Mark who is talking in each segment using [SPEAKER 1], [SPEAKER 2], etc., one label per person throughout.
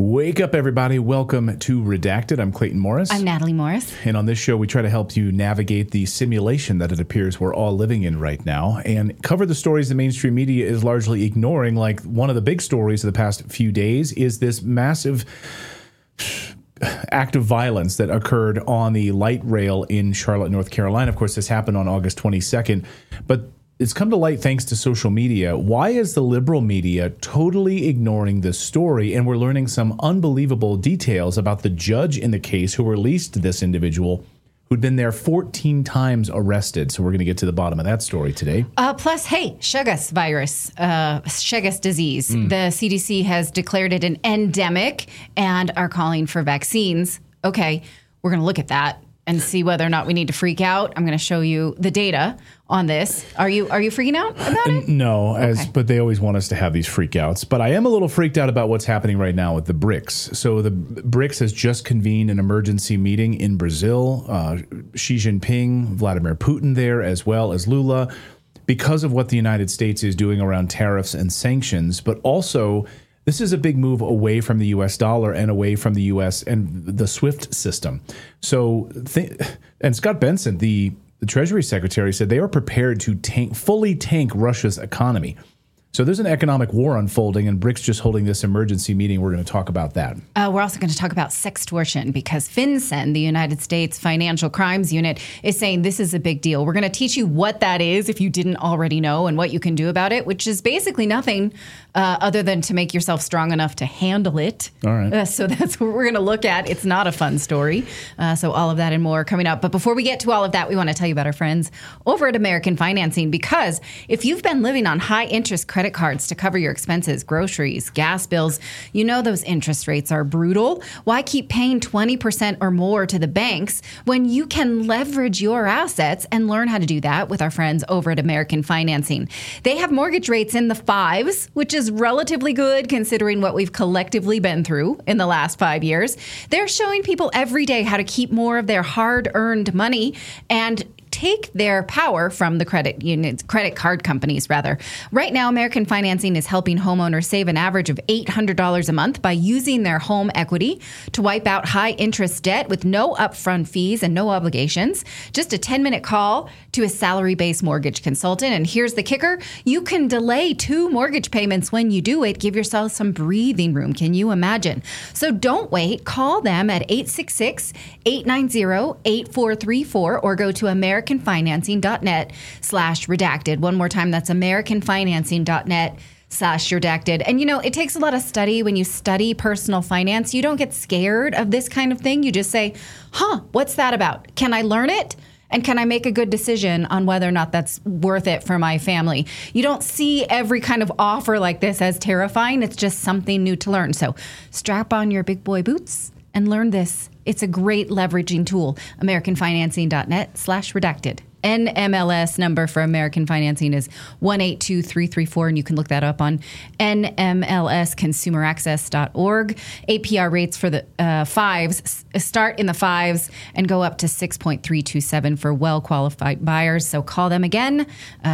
[SPEAKER 1] Wake up, everybody. Welcome to Redacted. I'm Clayton Morris.
[SPEAKER 2] I'm Natalie Morris.
[SPEAKER 1] And on this show, we try to help you navigate the simulation that it appears we're all living in right now and cover the stories the mainstream media is largely ignoring. Like one of the big stories of the past few days is this massive act of violence that occurred on the light rail in Charlotte, North Carolina. Of course, this happened on August 22nd. But it's come to light thanks to social media. Why is the liberal media totally ignoring this story? And we're learning some unbelievable details about the judge in the case who released this individual who'd been there 14 times arrested. So we're going to get to the bottom of that story today.
[SPEAKER 2] Plus, hey, Chagas virus, Chagas disease. The CDC has declared it an endemic and are calling for vaccines. Okay, we're going to look at that and see whether or not we need to freak out. I'm going to show you the data on this. Are you freaking out about it?
[SPEAKER 1] No, but they always want us to have these freakouts. But I am a little freaked out about what's happening right now with the BRICS. So the BRICS has just convened an emergency meeting in Brazil. Xi Jinping, Vladimir Putin there, as well as Lula, because of what the United States is doing around tariffs and sanctions, but also this is a big move away from the U.S. dollar and away from the U.S. and the SWIFT system. So, and Scott Bessent, the Treasury Secretary, said they are prepared to fully tank Russia's economy. So there's an economic war unfolding, and BRICS just holding this emergency meeting. We're going to talk about that.
[SPEAKER 2] We're also going to talk about sextortion because FinCEN, the United States Financial Crimes Unit, is saying this is a big deal. We're going to teach you what that is if you didn't already know and what you can do about it, which is basically nothing other than to make yourself strong enough to handle it.
[SPEAKER 1] All right.
[SPEAKER 2] So that's what we're going to look at. It's not a fun story. So all of that and more coming up. But before we get to all of that, we want to tell you about our friends over at American Financing, because if you've been living on high interest credit cards to cover your expenses, groceries, gas bills, you know those interest rates are brutal. Why keep paying 20% or more to the banks when you can leverage your assets and learn how to do that with our friends over at American Financing? They have mortgage rates in the 5s, which is relatively good considering what we've collectively been through in the last 5 years. They're showing people every day how to keep more of their hard-earned money and take their power from the credit card companies, rather. Right now, American Financing is helping homeowners save an average of $800 a month by using their home equity to wipe out high-interest debt with no upfront fees and no obligations. Just a 10-minute call to a salary-based mortgage consultant. And here's the kicker. You can delay 2 mortgage payments when you do it. Give yourself some breathing room. Can you imagine? So don't wait. Call them at 866-890-8434 or go to AmericanFinancing.net/redacted. One more time, that's AmericanFinancing.net/redacted. And you know, it takes a lot of study. When you study personal finance, you don't get scared of this kind of thing. You just say, what's that about? Can I learn it? And can I make a good decision on whether or not that's worth it for my family? You don't see every kind of offer like this as terrifying. It's just something new to learn. So strap on your big boy boots and learn this. It's a great leveraging tool. AmericanFinancing.net/redacted. NMLS number for American Financing is 182334, and you can look that up on NMLSconsumeraccess.org. APR rates for the 5s start in the 5s and go up to 6.327 for well-qualified buyers. So call them again,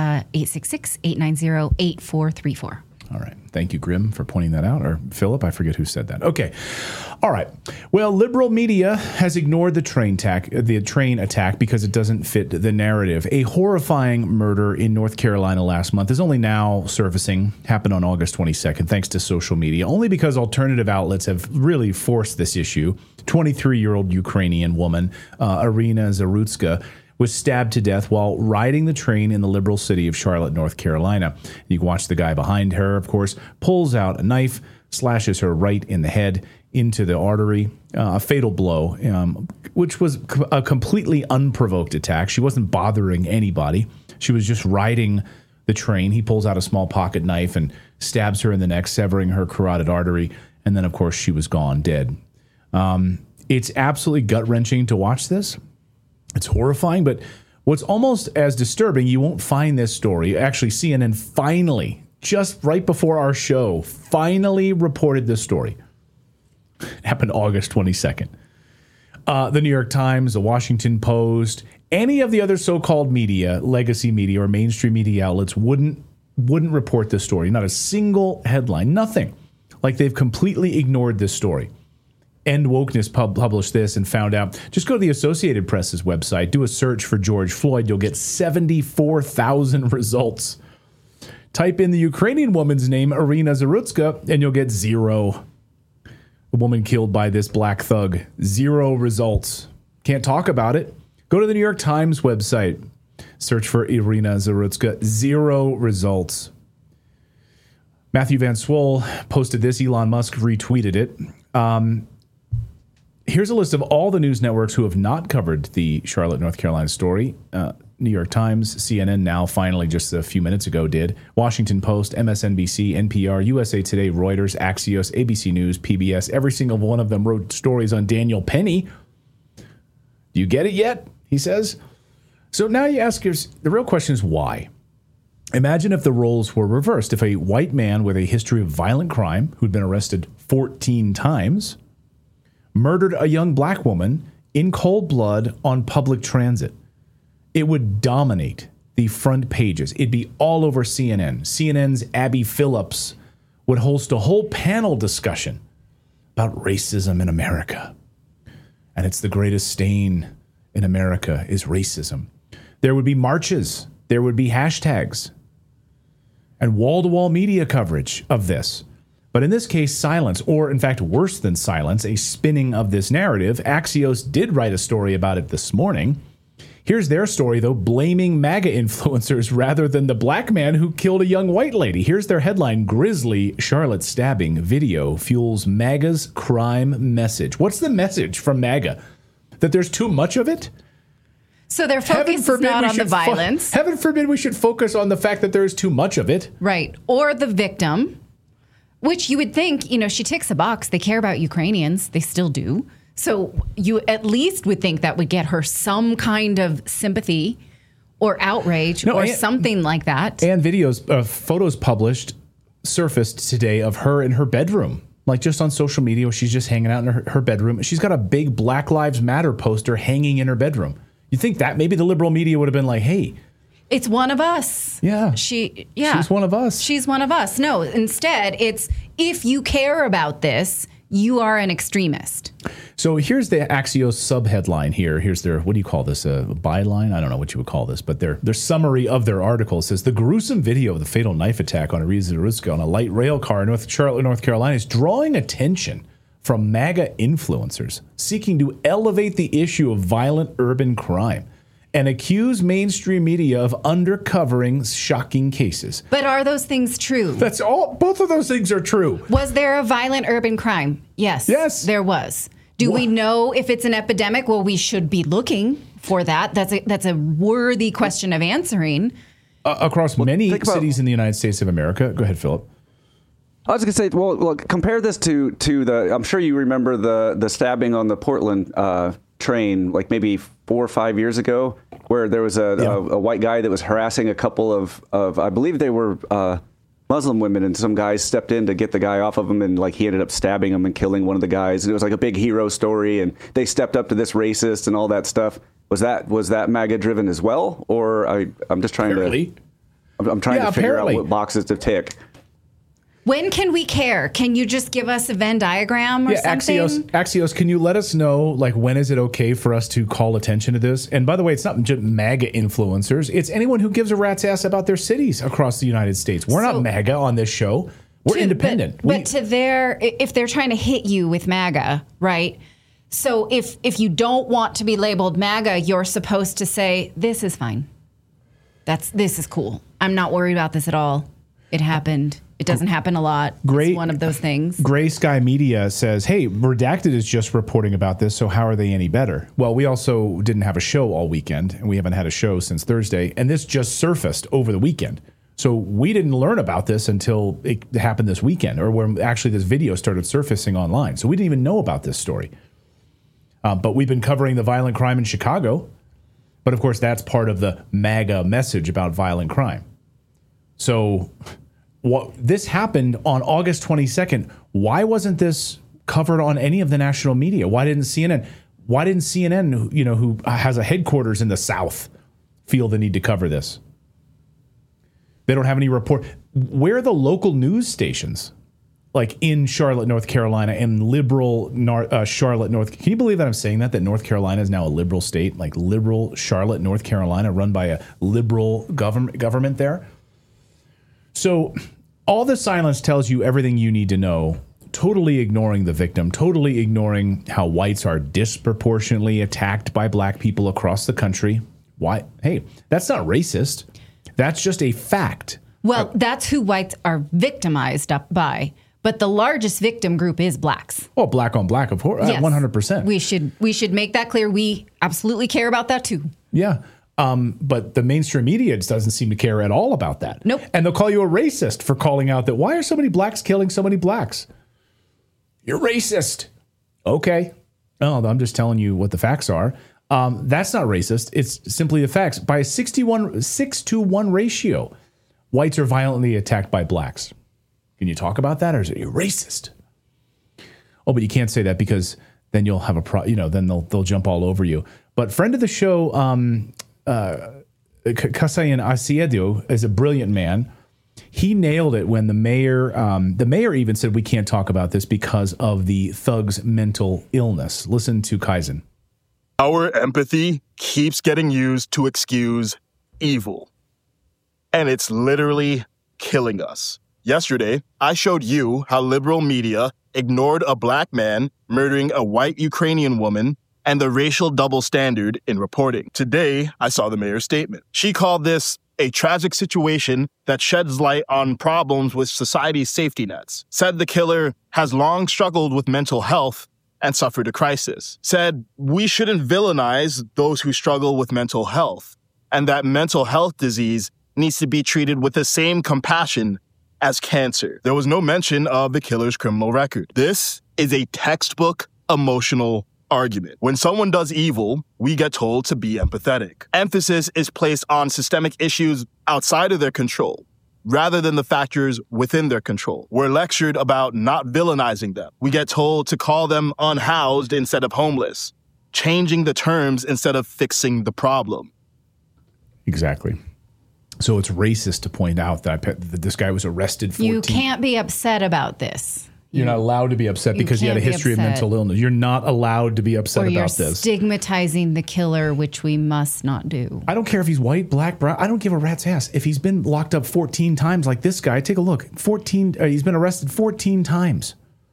[SPEAKER 2] 866-890-8434.
[SPEAKER 1] All right. Thank you, Grim, for pointing that out. Or Philip, I forget who said that. Okay. All right. Well, liberal media has ignored the train attack because it doesn't fit the narrative. A horrifying murder in North Carolina last month is only now surfacing, happened on August 22nd, thanks to social media, only because alternative outlets have really forced this issue. 23-year-old Ukrainian woman, Irina Zarutska, was stabbed to death while riding the train in the liberal city of Charlotte, North Carolina. You can watch the guy behind her, of course, pulls out a knife, slashes her right in the head into the artery, a fatal blow, which was a completely unprovoked attack. She wasn't bothering anybody. She was just riding the train. He pulls out a small pocket knife and stabs her in the neck, severing her carotid artery. And then, of course, she was gone, dead. It's absolutely gut-wrenching to watch this. It's horrifying, but what's almost as disturbing, you won't find this story. Actually, CNN finally, just right before our show, finally reported this story. It happened August 22nd. The New York Times, the Washington Post, any of the other so-called media, legacy media or mainstream media outlets wouldn't report this story. Not a single headline, nothing. Like they've completely ignored this story. End Wokeness published this and found out. Just go to the Associated Press's website, do a search for George Floyd. You'll get 74,000 results. Type in the Ukrainian woman's name, Irina Zarutska, and you'll get 0. A woman killed by this black thug. 0 results. Can't talk about it. Go to the New York Times website. Search for Irina Zarutska. 0 results. Matthew Van Swoll posted this. Elon Musk retweeted it. Here's a list of all the news networks who have not covered the Charlotte, North Carolina story. New York Times, CNN now finally just a few minutes ago did. Washington Post, MSNBC, NPR, USA Today, Reuters, Axios, ABC News, PBS. Every single one of them wrote stories on Daniel Penny. Do you get it yet? He says. So now you ask yourself, the real question is why? Imagine if the roles were reversed. If a white man with a history of violent crime, who'd been arrested 14 times, murdered a young black woman in cold blood on public transit. It would dominate the front pages. It'd be all over CNN. CNN's Abby Phillips would host a whole panel discussion about racism in America. And it's the greatest stain in America is racism. There would be marches. There would be hashtags and wall-to-wall media coverage of this. But in this case, silence, or in fact, worse than silence, a spinning of this narrative. Axios did write a story about it this morning. Here's their story, though, blaming MAGA influencers rather than the black man who killed a young white lady. Here's their headline, Grisly Charlotte stabbing video fuels MAGA's crime message. What's the message from MAGA? That there's too much of it?
[SPEAKER 2] So their focus is not on the violence.
[SPEAKER 1] Heaven forbid we should focus on the fact that there's too much of it.
[SPEAKER 2] Right. Or the victim, which you would think, she ticks a box. They care about Ukrainians. They still do. So you at least would think that would get her some kind of sympathy or outrage something like that.
[SPEAKER 1] And photos surfaced today of her in her bedroom, like just on social media where she's just hanging out in her bedroom. She's got a big Black Lives Matter poster hanging in her bedroom. You think that maybe the liberal media would have been like, hey,
[SPEAKER 2] it's one of us.
[SPEAKER 1] Yeah.
[SPEAKER 2] She's
[SPEAKER 1] one of us.
[SPEAKER 2] She's one of us. No, instead, it's if you care about this, you are an extremist.
[SPEAKER 1] So here's the Axios subheadline here. Here's their, what do you call this, a byline? I don't know what you would call this, but their summary of their article says, the gruesome video of the fatal knife attack on Irina Zarutska on a light rail car in Charlotte, North Carolina is drawing attention from MAGA influencers seeking to elevate the issue of violent urban crime and accuse mainstream media of undercovering shocking cases.
[SPEAKER 2] But are those things true?
[SPEAKER 1] That's all. Both of those things are true.
[SPEAKER 2] Was there a violent urban crime? Yes.
[SPEAKER 1] Yes.
[SPEAKER 2] There was. Do we know if it's an epidemic? Well, we should be looking for that. That's a worthy question of answering.
[SPEAKER 1] Across many cities in the United States of America. Go ahead, Philip.
[SPEAKER 3] I was going to say, well, compare this to the. I'm sure you remember the stabbing on the Portland train, like maybe 4 or 5 years ago, where there was a white guy that was harassing a couple of I believe they were Muslim women, and some guys stepped in to get the guy off of him, and like he ended up stabbing him and killing one of the guys. And it was like a big hero story, and they stepped up to this racist and all that stuff. Was that MAGA driven as well, or I'm just trying to figure out what boxes to tick.
[SPEAKER 2] When can we care? Can you just give us a Venn diagram or something?
[SPEAKER 1] Axios, can you let us know, like, when is it okay for us to call attention to this? And by the way, it's not just MAGA influencers. It's anyone who gives a rat's ass about their cities across the United States. We're not MAGA on this show. We're independent.
[SPEAKER 2] But if they're trying to hit you with MAGA, right? So if you don't want to be labeled MAGA, you're supposed to say, this is fine. This is cool. I'm not worried about this at all. It happened. It doesn't happen a lot. It's one of those things.
[SPEAKER 1] Gray Sky Media says, hey, Redacted is just reporting about this, so how are they any better? Well, we also didn't have a show all weekend, and we haven't had a show since Thursday, and this just surfaced over the weekend. So we didn't learn about this until it happened this weekend, or where actually this video started surfacing online. So we didn't even know about this story. But we've been covering the violent crime in Chicago. But, of course, that's part of the MAGA message about violent crime. So this happened on August 22nd. Why wasn't this covered on any of the national media? Why didn't CNN, who has a headquarters in the South, feel the need to cover this? They don't have any report. Where are the local news stations? like in Charlotte, North Carolina, and liberal Charlotte, North. Can you believe that I'm saying that North Carolina is now a liberal state, like liberal Charlotte, North Carolina, run by a liberal government there? So all the silence tells you everything you need to know, totally ignoring the victim, totally ignoring how whites are disproportionately attacked by black people across the country. Why? Hey, that's not racist. That's just a fact.
[SPEAKER 2] Well, that's who whites are victimized up by. But the largest victim group is blacks.
[SPEAKER 1] Well, black on black, of course,
[SPEAKER 2] yes.
[SPEAKER 1] 100%.
[SPEAKER 2] We should make that clear. We absolutely care about that too.
[SPEAKER 1] Yeah. But the mainstream media doesn't seem to care at all about that.
[SPEAKER 2] Nope.
[SPEAKER 1] And they'll call you a racist for calling out that why are so many blacks killing so many blacks? You're racist. Okay. Oh, I'm just telling you what the facts are. That's not racist. It's simply the facts. By a 6-to-1 ratio, whites are violently attacked by blacks. Can you talk about that, or is it you're racist? Oh, but you can't say that because then you'll have then they'll jump all over you. But friend of the show, Kasayan Asiedu is a brilliant man. He nailed it when the mayor even said we can't talk about this because of the thug's mental illness. Listen to Kaizen.
[SPEAKER 4] Our empathy keeps getting used to excuse evil. And it's literally killing us. Yesterday, I showed you how liberal media ignored a black man murdering a white Ukrainian woman and the racial double standard in reporting. Today, I saw the mayor's statement. She called this a tragic situation that sheds light on problems with society's safety nets. Said the killer has long struggled with mental health and suffered a crisis. Said we shouldn't villainize those who struggle with mental health, and that mental health disease needs to be treated with the same compassion as cancer. There was no mention of the killer's criminal record. This is a textbook emotional argument. When someone does evil, we get told to be empathetic. Emphasis is placed on systemic issues outside of their control, rather than the factors within their control. We're lectured about not villainizing them. We get told to call them unhoused instead of homeless, changing the terms instead of fixing the problem.
[SPEAKER 1] Exactly. So it's racist to point out that this guy was arrested 14.
[SPEAKER 2] You can't be upset about this.
[SPEAKER 1] You're not allowed to be upset because you had a history of mental illness. You're not allowed to be upset about this.
[SPEAKER 2] Or you're stigmatizing the killer, which we must not do.
[SPEAKER 1] I don't care if he's white, black, brown. I don't give a rat's ass. If he's been locked up 14 times like this guy, take a look. He's been arrested 14 times.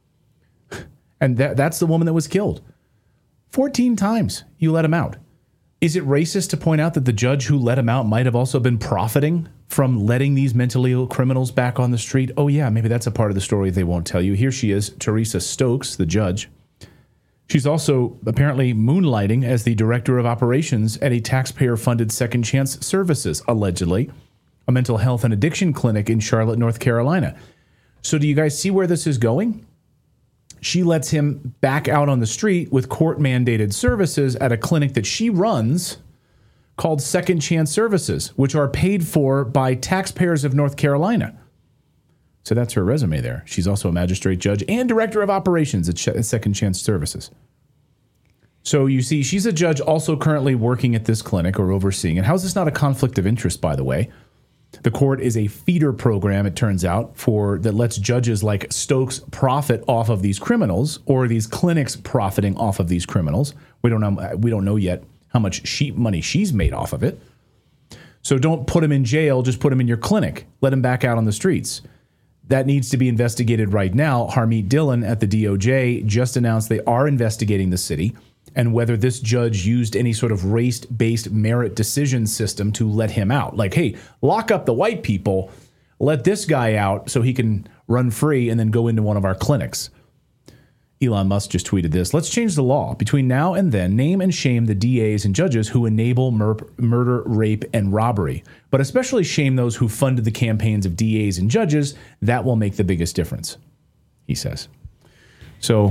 [SPEAKER 1] And that's the woman that was killed. 14 times you let him out. Is it racist to point out that the judge who let him out might have also been profiting from letting these mentally ill criminals back on the street? Oh, yeah, maybe that's a part of the story they won't tell you. Here she is, Teresa Stokes, the judge. She's also apparently moonlighting as the director of operations at a taxpayer-funded Second Chance Services, allegedly, a mental health and addiction clinic in Charlotte, North Carolina. So do you guys see where this is going? She lets him back out on the street with court-mandated services at a clinic that she runs called Second Chance Services, which are paid for by taxpayers of North Carolina. So that's her resume there. She's also a magistrate judge and director of operations at Second Chance Services. So you see, she's a judge also currently working at this clinic or overseeing it. How is this not a conflict of interest, by the way? The court is a feeder program, it turns out, that lets judges like Stokes profit off of these criminals, or these clinics profiting off of these criminals. We don't know yet how much money she's made off of it. So don't put him in jail, just put him in your clinic. Let him back out on the streets. That needs to be investigated right now. Harmeet Dillon at the DOJ just announced they are investigating the city and whether this judge used any sort of race-based merit decision system to let him out. Like, hey, lock up the white people, let this guy out so he can run free and then go into one of our clinics. Elon Musk just tweeted this. Let's change the law. Between now and then, name and shame the DAs and judges who enable murder, rape, and robbery. But especially shame those who funded the campaigns of DAs and judges. That will make the biggest difference, he says. So...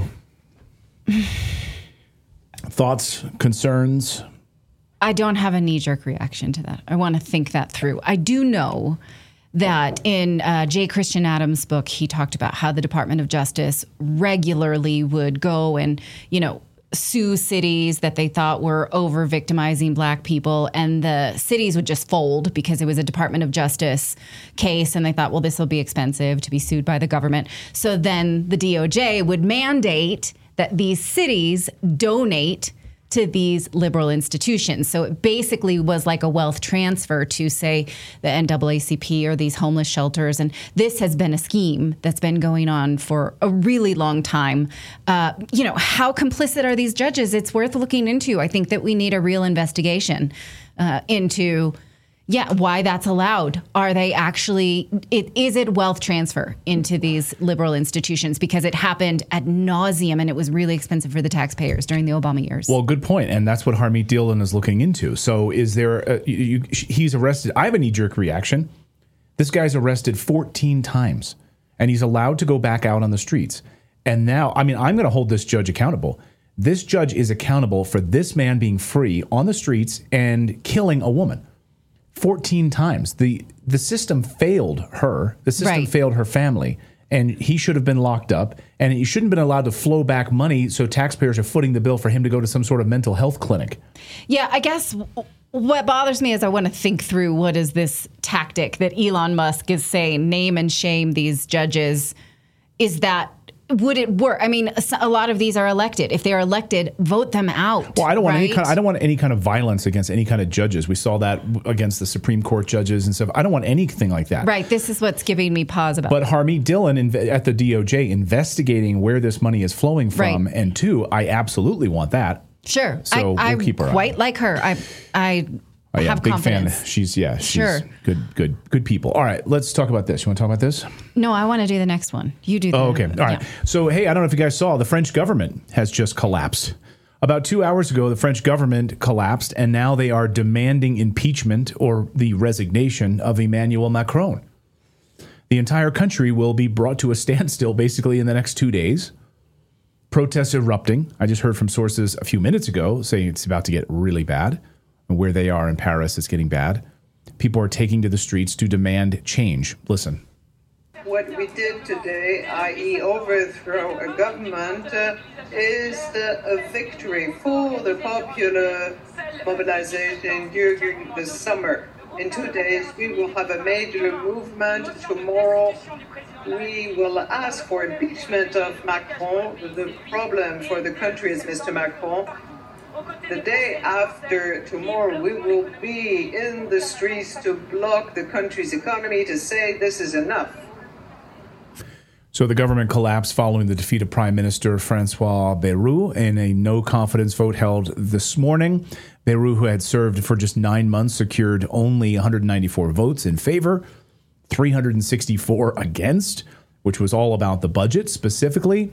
[SPEAKER 1] thoughts, concerns?
[SPEAKER 2] I don't have a knee-jerk reaction to that. I want to think that through. I do know that in J. Christian Adams' book, he talked about how the Department of Justice regularly would go and, sue cities that they thought were over victimizing black people, and the cities would just fold because it was a Department of Justice case, and they thought, well, this will be expensive to be sued by the government. So then the DOJ would mandate that these cities donate to these liberal institutions. So it basically was like a wealth transfer to, say, the NAACP or these homeless shelters. And this has been a scheme that's been going on for a really long time. How complicit are these judges? It's worth looking into. I think that we need a real investigation into why that's allowed. Are they actually, is it wealth transfer into these liberal institutions? Because it happened ad nauseum, and it was really expensive for the taxpayers during the Obama years.
[SPEAKER 1] Well, good point. And that's what Harmeet Dillon is looking into. So is there, he's arrested. I have a knee-jerk reaction. This guy's arrested 14 times, and he's allowed to go back out on the streets. And now, I'm going to hold this judge accountable. This judge is accountable for this man being free on the streets and killing a woman. 14 times. The system failed her. The system failed her family. And he should have been locked up. And he shouldn't have been allowed to flow back money so taxpayers are footing the bill for him to go to some sort of mental health clinic.
[SPEAKER 2] Yeah, I guess what bothers me is I want to think through what is this tactic that Elon Musk is saying, name and shame these judges. Would it work? I mean, a lot of these are elected. If they are elected, vote them out.
[SPEAKER 1] Well, I don't want any kind of violence against any kind of judges. We saw that against the Supreme Court judges and stuff. I don't want anything like that.
[SPEAKER 2] Right. This is what's giving me pause about it.
[SPEAKER 1] But Harmeet Dillon at the DOJ investigating where this money is flowing from, and two, I absolutely want that.
[SPEAKER 2] Sure.
[SPEAKER 1] So we'll keep her
[SPEAKER 2] quite
[SPEAKER 1] on.
[SPEAKER 2] like her. I have
[SPEAKER 1] big
[SPEAKER 2] confidence.
[SPEAKER 1] Fan. She's
[SPEAKER 2] sure.
[SPEAKER 1] Good people. All right, let's talk about this. You want to talk about this?
[SPEAKER 2] No, I want to do the next one. You do.
[SPEAKER 1] Okay. All right. So, hey, I don't know if you guys saw, the French government has just collapsed. About 2 hours ago, the French government collapsed, and now they are demanding impeachment or the resignation of Emmanuel Macron. The entire country will be brought to a standstill basically in the next 2 days. Protests erupting. I just heard from sources a few minutes ago saying it's about to get really bad. And where they are in Paris, it's getting bad. People are taking to the streets to demand change. Listen.
[SPEAKER 5] What we did today, i.e. overthrow a government, is a victory for the popular mobilization during the summer. In 2 days, we will have a major movement. Tomorrow, we will ask for impeachment of Macron. The problem for the country is Mr. Macron. The day after tomorrow, we will be in the streets to block the country's economy, to say this is enough.
[SPEAKER 1] So the government collapsed following the defeat of Prime Minister François Bayrou in a no-confidence vote held this morning. Bayrou, who had served for just 9 months, secured only 194 votes in favor, 364 against, which was all about the budget specifically.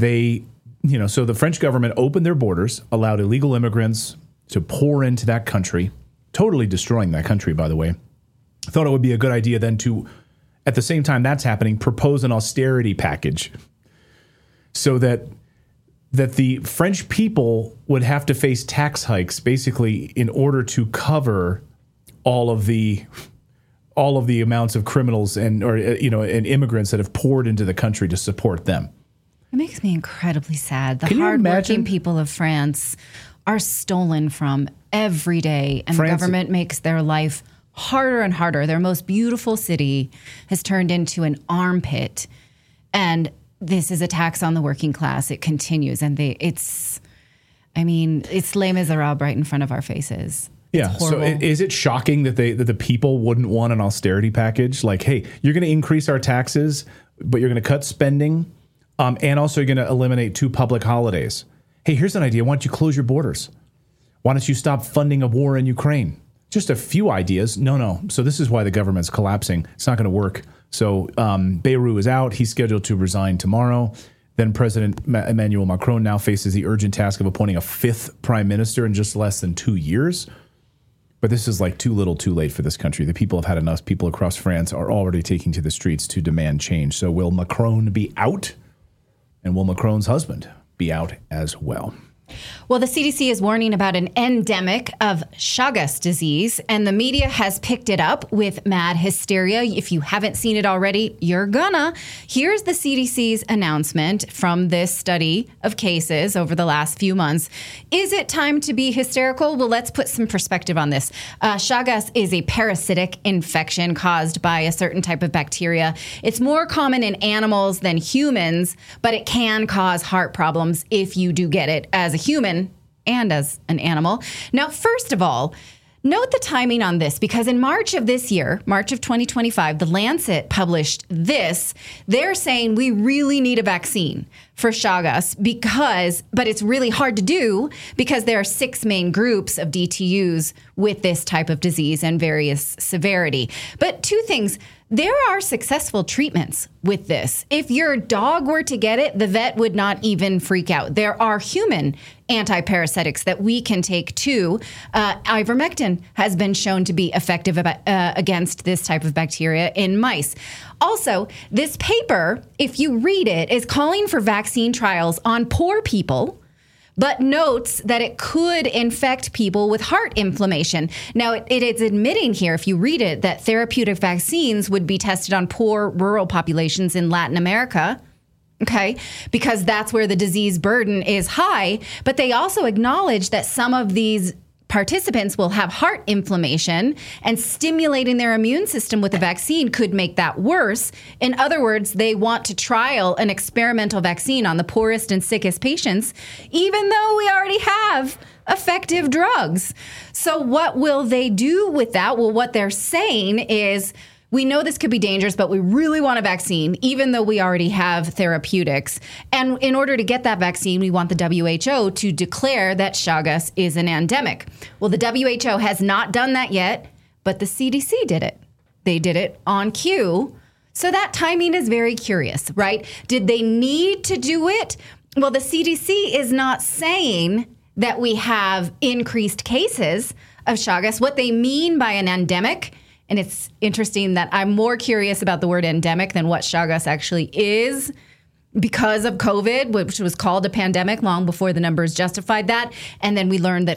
[SPEAKER 1] So the French government opened their borders, allowed illegal immigrants to pour into that country, totally destroying that country, by the way. Thought it would be a good idea then to, at the same time that's happening, propose an austerity package so that the French people would have to face tax hikes basically in order to cover all of the amounts of criminals and immigrants that have poured into the country to support them.
[SPEAKER 2] It makes me incredibly sad. The
[SPEAKER 1] Can you
[SPEAKER 2] hardworking
[SPEAKER 1] imagine?
[SPEAKER 2] people of France are stolen from every day, and the government makes their life harder and harder. Their most beautiful city has turned into an armpit, and this is a tax on the working class. It continues, and it's Les Miserables right in front of our faces.
[SPEAKER 1] Yeah. So is it shocking that the people wouldn't want an austerity package? Like, hey, you're going to increase our taxes, but you're going to cut spending. And also you're going to eliminate 2 public holidays. Hey, here's an idea. Why don't you close your borders? Why don't you stop funding a war in Ukraine? Just a few ideas. No. So this is why the government's collapsing. It's not going to work. So Bayrou is out. He's scheduled to resign tomorrow. Then President Emmanuel Macron now faces the urgent task of appointing a 5th prime minister in just less than 2 years. But this is like too little too late for this country. The people have had enough. People across France are already taking to the streets to demand change. So will Macron be out? And will Macron's husband be out as well?
[SPEAKER 2] Well, the CDC is warning about an endemic of Chagas disease, and the media has picked it up with mad hysteria. If you haven't seen it already, you're gonna. Here's the CDC's announcement from this study of cases over the last few months. Is it time to be hysterical? Well, let's put some perspective on this. Chagas is a parasitic infection caused by a certain type of bacteria. It's more common in animals than humans, but it can cause heart problems if you do get it as a human and as an animal. Now, first of all, note the timing on this, because in March of this year, March of 2025, The Lancet published this. They're saying we really need a vaccine for Chagas but it's really hard to do because there are 6 main groups of DTUs with this type of disease and various severity. But 2 things. There are successful treatments with this. If your dog were to get it, the vet would not even freak out. There are human antiparasitics that we can take too. Ivermectin has been shown to be effective against this type of bacteria in mice. Also, this paper, if you read it, is calling for vaccine trials on poor people, but notes that it could infect people with heart inflammation. Now, it is admitting here, if you read it, that therapeutic vaccines would be tested on poor rural populations in Latin America, okay, because that's where the disease burden is high. But they also acknowledge that some of these participants will have heart inflammation, and stimulating their immune system with a vaccine could make that worse. In other words, they want to trial an experimental vaccine on the poorest and sickest patients, even though we already have effective drugs. So what will they do with that? Well, what they're saying is, we know this could be dangerous, but we really want a vaccine, even though we already have therapeutics. And in order to get that vaccine, we want the WHO to declare that Chagas is an endemic. Well, the WHO has not done that yet, but the CDC did it. They did it on cue. So that timing is very curious, right? Did they need to do it? Well, the CDC is not saying that we have increased cases of Chagas. What they mean by an endemic, and it's interesting that I'm more curious about the word endemic than what Chagas actually is because of COVID, which was called a pandemic long before the numbers justified that. And then we learned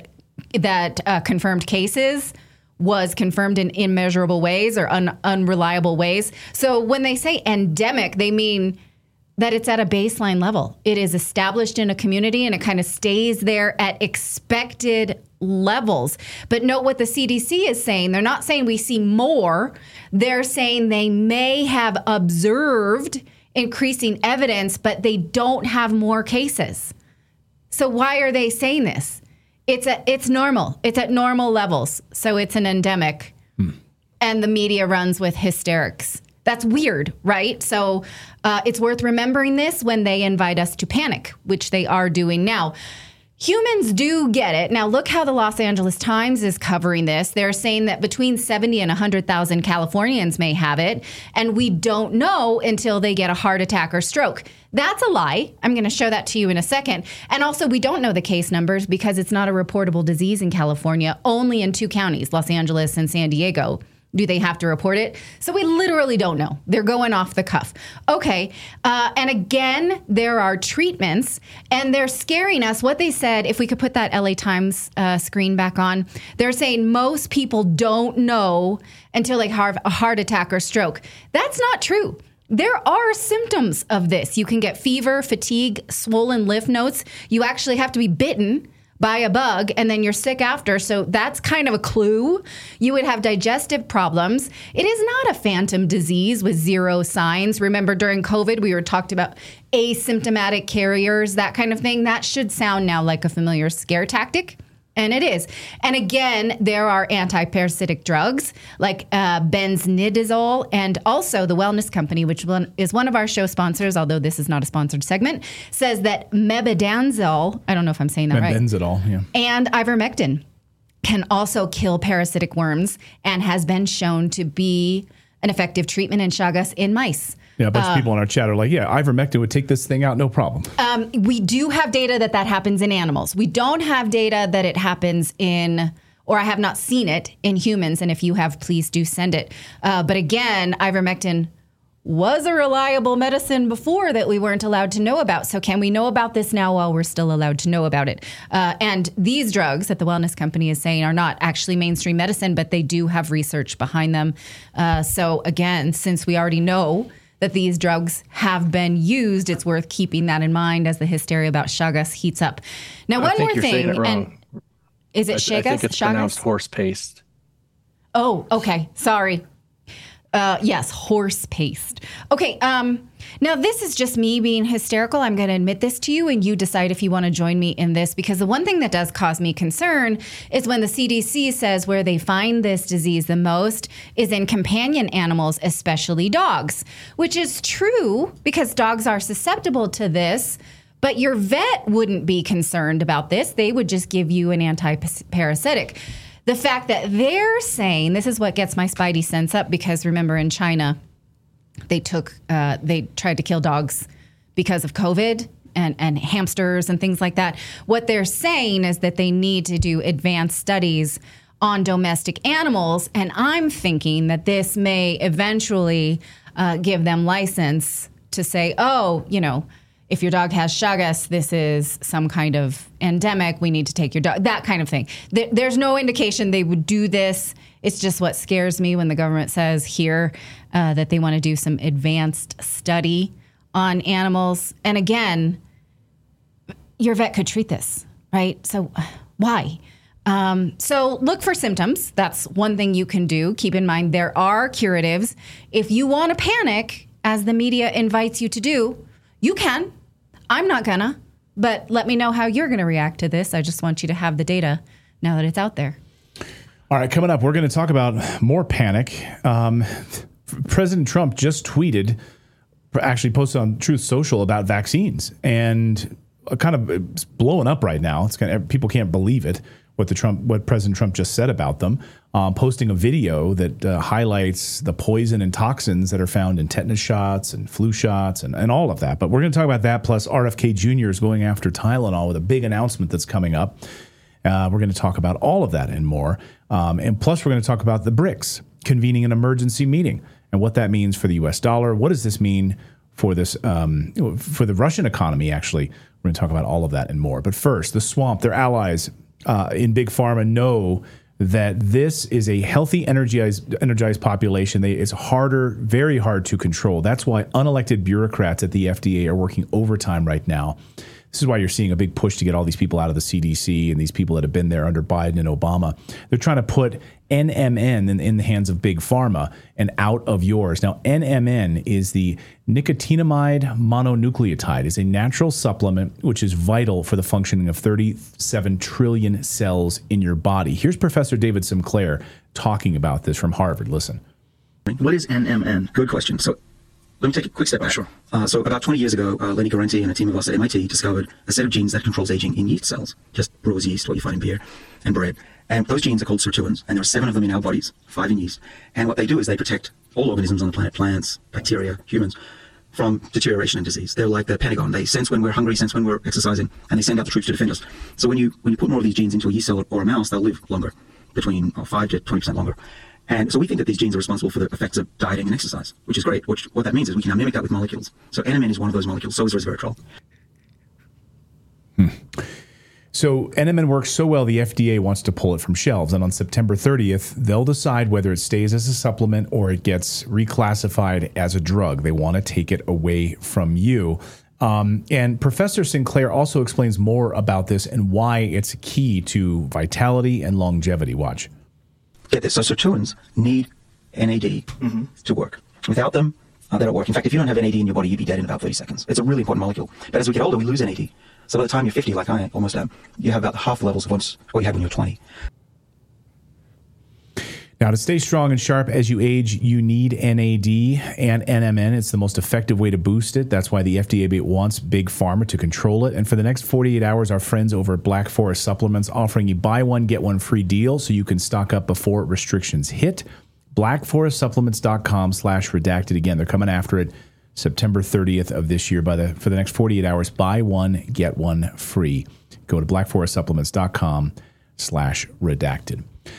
[SPEAKER 2] that confirmed cases was confirmed in immeasurable ways or unreliable ways. So when they say endemic, they mean that it's at a baseline level. It is established in a community and it kind of stays there at expected levels. But note what the CDC is saying. They're not saying we see more. They're saying they may have observed increasing evidence, but they don't have more cases. So why are they saying this? It's normal. It's at normal levels. So it's an endemic. And the media runs with hysterics. That's weird, right? So it's worth remembering this when they invite us to panic, which they are doing now. Humans do get it. Now, look how the Los Angeles Times is covering this. They're saying that between 70 and 100,000 Californians may have it, and we don't know until they get a heart attack or stroke. That's a lie. I'm going to show that to you in a second. And also, we don't know the case numbers because it's not a reportable disease in California, only in 2 counties, Los Angeles and San Diego. Do they have to report it? So we literally don't know. They're going off the cuff. Okay. And again, there are treatments and they're scaring us. What they said, if we could put that LA Times screen back on, they're saying most people don't know until they have a heart attack or stroke. That's not true. There are symptoms of this. You can get fever, fatigue, swollen lymph nodes. You actually have to be bitten by a bug, and then you're sick after. So that's kind of a clue. You would have digestive problems. It is not a phantom disease with 0 signs. Remember, during COVID, we were talked about asymptomatic carriers, that kind of thing. That should sound now like a familiar scare tactic. And it is. And again, there are antiparasitic drugs like benznidazole, and also the Wellness Company, which is one of our show sponsors, although this is not a sponsored segment, says that mebedazoles, I don't know if I'm saying that right.
[SPEAKER 1] Mebenzool, yeah.
[SPEAKER 2] And ivermectin can also kill parasitic worms and has been shown to be an effective treatment in Chagas in mice.
[SPEAKER 1] Yeah, a bunch of people in our chat are like, yeah, ivermectin would take this thing out, no problem.
[SPEAKER 2] We do have data that happens in animals. We don't have data that it happens in, or I have not seen it in humans. And if you have, please do send it. But again, ivermectin was a reliable medicine before that we weren't allowed to know about. So can we know about this now while we're still allowed to know about it? And these drugs that the wellness company is saying are not actually mainstream medicine, but they do have research behind them. So again, since we already know that these drugs have been used, it's worth keeping that in mind as the hysteria about Chagas heats up. Now, one more thing. And is it Chagas?
[SPEAKER 6] I think it's pronounced horse paste.
[SPEAKER 2] Oh, okay. Sorry. Yes, horse paste. Okay. Now this is just me being hysterical. I'm going to admit this to you, and you decide if you want to join me in this, because the one thing that does cause me concern is when the CDC says where they find this disease the most is in companion animals, especially dogs, which is true because dogs are susceptible to this. But your vet wouldn't be concerned about this. They would just give you an anti-parasitic. The fact that they're saying, this is what gets my spidey sense up, because remember in China, they tried to kill dogs because of COVID and hamsters and things like that. What they're saying is that they need to do advanced studies on domestic animals. And I'm thinking that this may eventually give them license to say, oh, if your dog has Chagas, this is some kind of endemic. We need to take your dog, that kind of thing. There's no indication they would do this. It's just what scares me when the government says here that they want to do some advanced study on animals. And again, your vet could treat this, right? So why? So look for symptoms. That's one thing you can do. Keep in mind, there are curatives. If you want to panic, as the media invites you to do, you can. I'm not gonna, but let me know how you're gonna react to this. I just want you to have the data now that it's out there.
[SPEAKER 1] All right, coming up, we're going to talk about more panic. President Trump just tweeted, actually posted on Truth Social about vaccines, and kind of it's blowing up right now. It's kind of, people can't believe it. What President Trump just said about them, posting a video that highlights the poison and toxins that are found in tetanus shots and flu shots and all of that. But we're going to talk about that, plus RFK Jr. is going after Tylenol with a big announcement that's coming up. We're going to talk about all of that and more. And plus, we're going to talk about the BRICS convening an emergency meeting and what that means for the U.S. dollar. What does this mean for this for the Russian economy, actually? We're going to talk about all of that and more. But first, the Swamp, their allies in Big Pharma, know that this is a healthy, energized population. It's very hard to control. That's why unelected bureaucrats at the FDA are working overtime right now. This is why you're seeing a big push to get all these people out of the CDC and these people that have been there under Biden and Obama. They're trying to put NMN in the hands of Big Pharma and out of yours. Now, NMN is the nicotinamide mononucleotide. It's a natural supplement which is vital for the functioning of 37 trillion cells in your body. Here's Professor David Sinclair talking about this from Harvard. Listen.
[SPEAKER 7] What is NMN? Good question. So let me take a quick step back. Sure. So about 20 years ago, Lenny Guarente and a team of us at MIT discovered a set of genes that controls aging in yeast cells, just brewer's yeast, what you find in beer and bread. And those genes are called sirtuins, and there are 7 of them in our bodies, 5 in yeast. And what they do is they protect all organisms on the planet, plants, bacteria, humans, from deterioration and disease. They're like the Pentagon. They sense when we're hungry, sense when we're exercising, and they send out the troops to defend us. So when you put more of these genes into a yeast cell or a mouse, they'll live longer, between 5 to 20% longer. And so we think that these genes are responsible for the effects of dieting and exercise, which is great. What that means is we can now mimic that with molecules. So NMN is one of those molecules. So is resveratrol.
[SPEAKER 1] So NMN works so well, the FDA wants to pull it from shelves. And on September 30th, they'll decide whether it stays as a supplement or it gets reclassified as a drug. They want to take it away from you. And Professor Sinclair also explains more about this and why it's key to vitality and longevity. Watch.
[SPEAKER 7] Get this. So sirtuins need NAD to work. Without them, they don't work. In fact, if you don't have NAD in your body, you'd be dead in about 30 seconds. It's a really important molecule. But as we get older, we lose NAD. So by the time you're 50, like I almost am, you have about half the levels of what you had when you were 20.
[SPEAKER 1] Now, to stay strong and sharp as you age, you need NAD and NMN. It's the most effective way to boost it. That's why the FDA wants Big Pharma to control it. And for the next 48 hours, our friends over at Black Forest Supplements offering you buy one, get one free deal so you can stock up before restrictions hit. BlackForestSupplements.com/redacted. Again, they're coming after it September 30th of this year. For the next 48 hours, buy one, get one free. Go to BlackForestSupplements.com/redacted.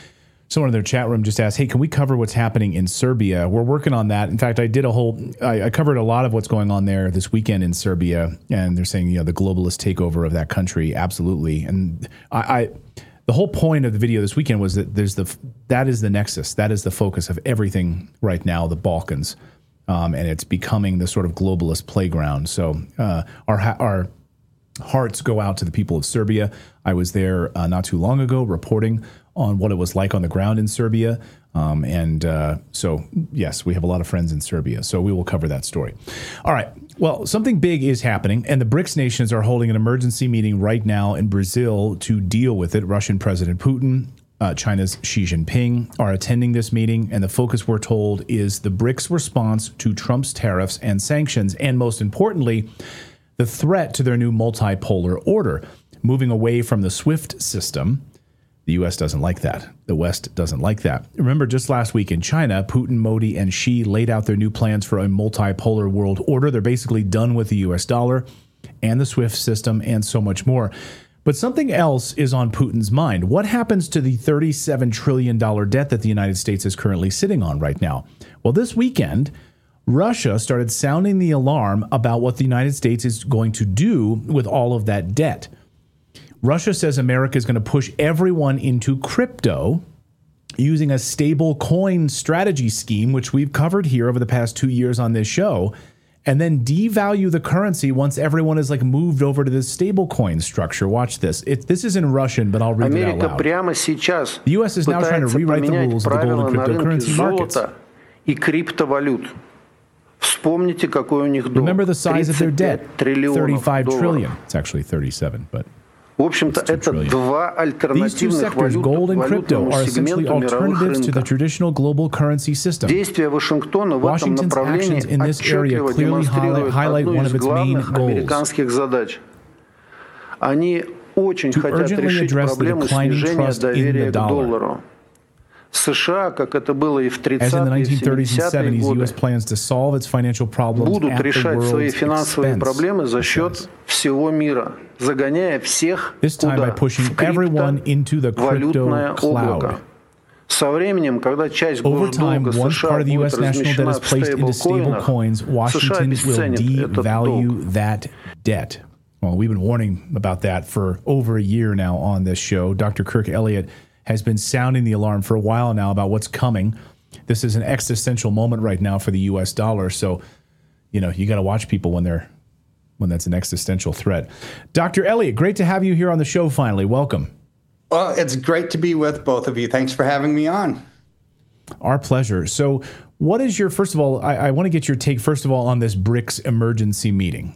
[SPEAKER 1] Someone in their chat room just asked, hey, can we cover what's happening in Serbia? We're working on that. In fact, I covered a lot of what's going on there this weekend in Serbia, and they're saying, the globalist takeover of that country, absolutely. And the whole point of the video this weekend was that that is the nexus, that is the focus of everything right now, the Balkans, and it's becoming the sort of globalist playground. So our hearts go out to the people of Serbia. I was there not too long ago reporting on what it was like on the ground in Serbia. So, yes, we have a lot of friends in Serbia, so we will cover that story. All right. Well, something big is happening, and the BRICS nations are holding an emergency meeting right now in Brazil to deal with it. Russian President Putin, China's Xi Jinping are attending this meeting, and the focus, we're told, is the BRICS response to Trump's tariffs and sanctions, and most importantly, the threat to their new multipolar order, moving away from the SWIFT system. The U.S. doesn't like that. The West doesn't like that. Remember, just last week in China, Putin, Modi, and Xi laid out their new plans for a multipolar world order. They're basically done with the U.S. dollar and the SWIFT system and so much more. But something else is on Putin's mind. What happens to the $37 trillion debt that the United States is currently sitting on right now? Well, this weekend, Russia started sounding the alarm about what the United States is going to do with all of that debt. Russia says America is going to push everyone into crypto using a stable coin strategy scheme, which we've covered here over the past 2 years on this show, and then devalue the currency once everyone is moved over to this stable coin structure. Watch this. This is in Russian, but I'll read it out loud. The U.S. is now trying to rewrite the rules of the gold and cryptocurrency markets. Remember the size of their debt, 35 trillion. It's actually 37, but... These two sectors, gold and crypto, are essentially alternatives to the traditional global currency system. Washington's actions in this area clearly highlight one of its main goals: to urgently address the declining trust in the dollar. As in the 1930s and 70s, the U.S. plans to solve its financial problems at the world's expense. This time by pushing everyone into the crypto cloud. Over time, once part of the U.S. national debt is placed into stable coins, Washington will devalue that debt. Well, we've been warning about that for over a year now on this show. Dr. Kirk Elliott has been sounding the alarm for a while now about what's coming. This is an existential moment right now for the U.S. dollar. So, you got to watch people when that's an existential threat. Dr. Elliott, great to have you here on the show finally. Welcome.
[SPEAKER 8] Well, it's great to be with both of you. Thanks for having me on.
[SPEAKER 1] Our pleasure. So what is your, first of all, I want to get your take, first of all, on this BRICS emergency meeting.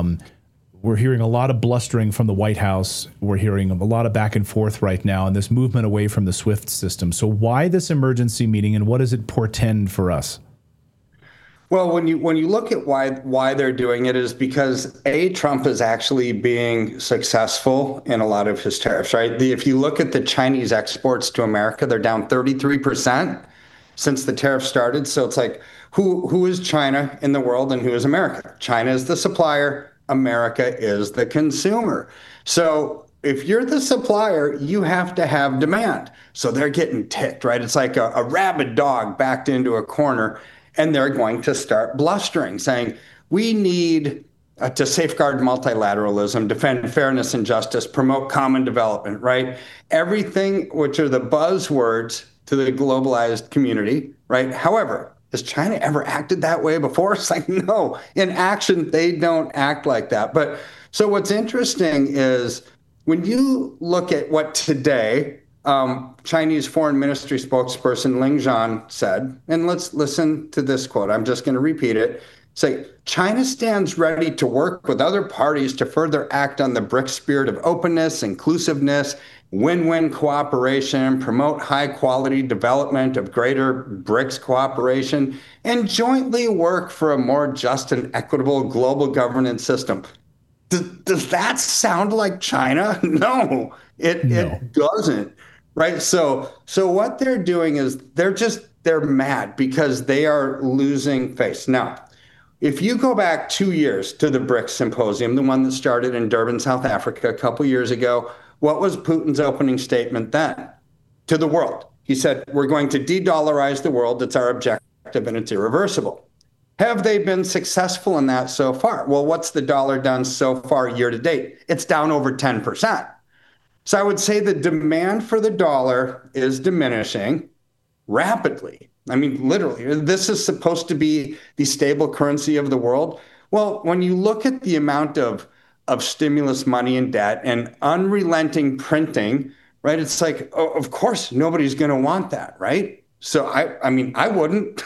[SPEAKER 1] We're hearing a lot of blustering from the White House. We're hearing a lot of back and forth right now and this movement away from the SWIFT system. So why this emergency meeting, and what does it portend for us?
[SPEAKER 8] Well, when you look at why they're doing it, is because Trump is actually being successful in a lot of his tariffs, right? If you look at the Chinese exports to America, they're down 33% since the tariff started. So it's like, who is China in the world and who is America? China is the supplier. America is the consumer. So if you're the supplier, you have to have demand. So they're getting ticked, right? It's like a rabid dog backed into a corner, and they're going to start blustering, saying, we need to safeguard multilateralism, defend fairness and justice, promote common development, right? Everything which are the buzzwords to the globalized community, right? However, has China ever acted that way before? It's like, no, in action, they don't act like that. But so what's interesting is when you look at what today Chinese Foreign Ministry spokesperson Ling Zhan said, and let's listen to this quote. I'm just going to repeat it. Say, China stands ready to work with other parties to further act on the BRICS spirit of openness, inclusiveness, win-win cooperation, promote high-quality development of greater BRICS cooperation, and jointly work for a more just and equitable global governance system. Does that sound like China? No, it doesn't, right? So what they're doing is they're mad because they are losing face. Now, if you go back 2 years to the BRICS Symposium, the one that started in Durban, South Africa a couple years ago, what was Putin's opening statement then to the world? He said, we're going to de-dollarize the world. It's our objective and it's irreversible. Have they been successful in that so far? Well, what's the dollar done so far year to date? It's down over 10%. So I would say the demand for the dollar is diminishing rapidly. I mean, literally, this is supposed to be the stable currency of the world. Well, when you look at the amount of stimulus money and debt and unrelenting printing, right? It's like, oh, of course, nobody's going to want that, right? So I mean, I wouldn't.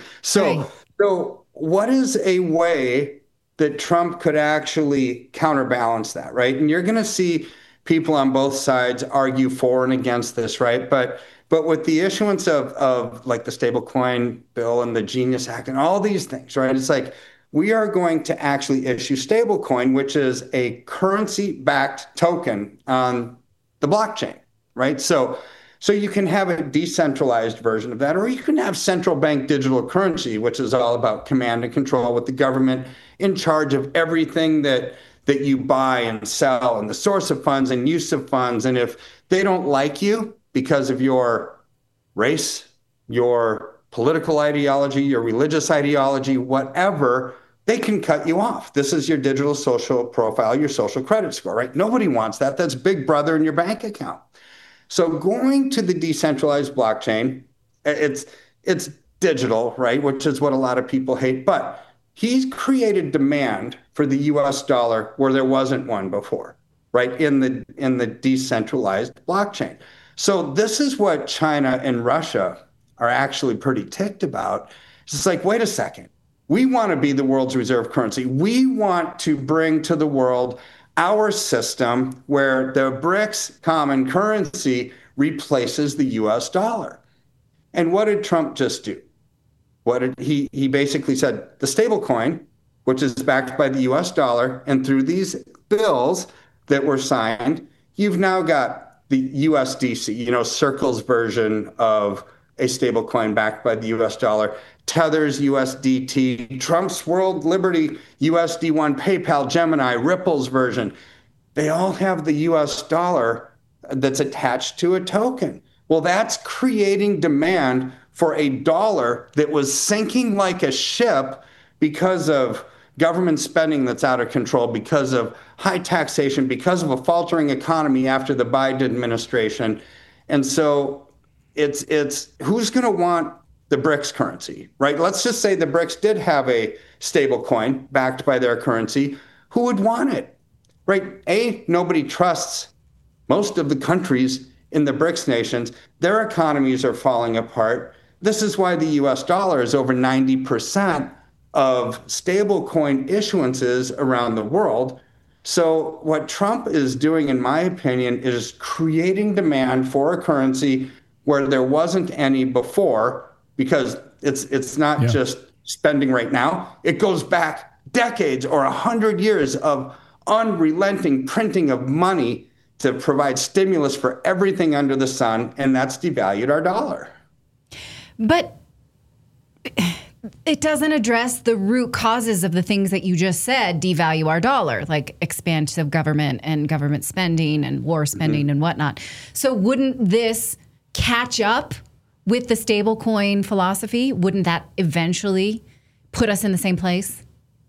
[SPEAKER 8] So what is a way that Trump could actually counterbalance that, right? And you're going to see people on both sides argue for and against this, right? But with the issuance of like the stablecoin bill and the Genius Act and all these things, right? It's like we are going to actually issue stablecoin, which is a currency-backed token on the blockchain, right? So you can have a decentralized version of that, or you can have central bank digital currency, which is all about command and control with the government in charge of everything that you buy and sell and the source of funds and use of funds. And if they don't like you because of your race, your political ideology, your religious ideology, whatever, they can cut you off. This is your digital social profile, your social credit score, right? Nobody wants that. That's Big Brother in your bank account. So going to the decentralized blockchain, it's digital, right? Which is what a lot of people hate. But he's created demand for the US dollar where there wasn't one before, right? In the decentralized blockchain. So this is what China and Russia are actually pretty ticked about. It's just like, wait a second. We want to be the world's reserve currency. We want to bring to the world our system where the BRICS common currency replaces the US dollar. And what did Trump just do? He basically said the stable coin, which is backed by the US dollar, and through these bills that were signed, you've now got the USDC, Circle's version of a stable coin backed by the US dollar, Tether's USDT, Trump's World Liberty USD1, PayPal, Gemini, Ripple's version. They all have the US dollar that's attached to a token. Well, that's creating demand for a dollar that was sinking like a ship because of government spending that's out of control, because of high taxation, because of a faltering economy after the Biden administration. And so it's who's going to want the BRICS currency, right? Let's just say the BRICS did have a stable coin backed by their currency. Who would want it, right? Nobody trusts most of the countries in the BRICS nations. Their economies are falling apart. This is why the US dollar is over 90% of stablecoin issuances around the world. So what Trump is doing, in my opinion, is creating demand for a currency where there wasn't any before, because it's not just spending right now. It goes back decades or 100 years of unrelenting printing of money to provide stimulus for everything under the sun, and that's devalued our dollar.
[SPEAKER 2] But it doesn't address the root causes of the things that you just said, devalue our dollar, like expansive government and government spending and war spending and whatnot. So wouldn't this catch up with the stablecoin philosophy? Wouldn't that eventually put us in the same place?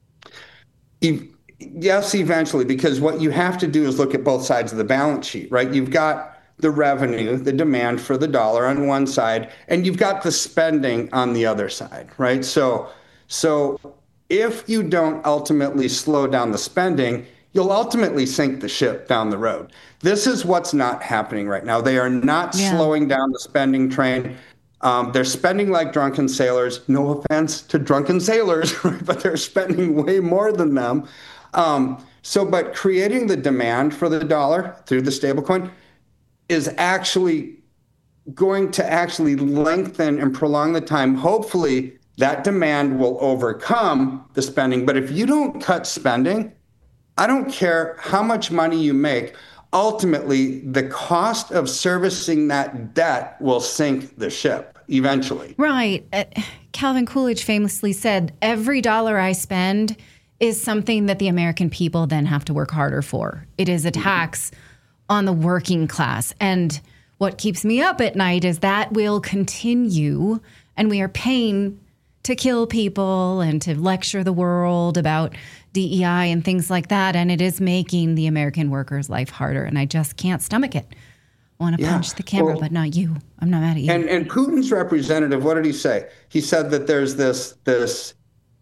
[SPEAKER 8] Yes, eventually, because what you have to do is look at both sides of the balance sheet, right? You've got the revenue, the demand for the dollar on one side, and you've got the spending on the other side, right? So if you don't ultimately slow down the spending, you'll ultimately sink the ship down the road. This is what's not happening right now. They are not slowing down the spending train. They're spending like drunken sailors. No offense to drunken sailors, right? But they're spending way more than them. But creating the demand for the dollar through the stablecoin is actually going to actually lengthen and prolong the time. Hopefully, that demand will overcome the spending. But if you don't cut spending, I don't care how much money you make. Ultimately, the cost of servicing that debt will sink the ship eventually.
[SPEAKER 2] Right. Calvin Coolidge famously said, every dollar I spend is something that the American people then have to work harder for. It is a tax on the working class. And what keeps me up at night is that will continue, and we are paying to kill people and to lecture the world about DEI and things like that, and it is making the American worker's life harder, and I just can't stomach it. I want to punch the camera, but not you. I'm not mad at you.
[SPEAKER 8] And Putin's representative, what did he say? He said that there's this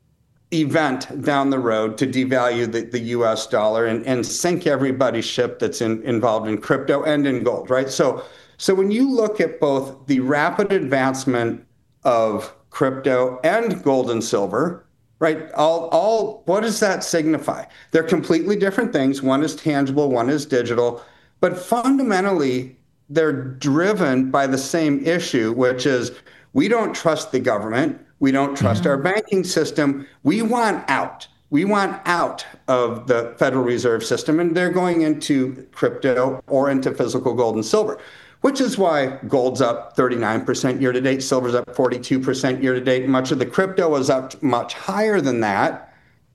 [SPEAKER 8] event down the road to devalue the U.S. dollar and sink everybody's ship that's involved in crypto and in gold, right? So when you look at both the rapid advancement of crypto and gold and silver, right? All what does that signify? They're completely different things. One is tangible, one is digital, but fundamentally they're driven by the same issue, which is we don't trust the government. We don't trust our banking system. We want out. We want out of the Federal Reserve System, and they're going into crypto or into physical gold and silver, which is why gold's up 39% year to date, silver's up 42% year to date. Much of the crypto is up much higher than that.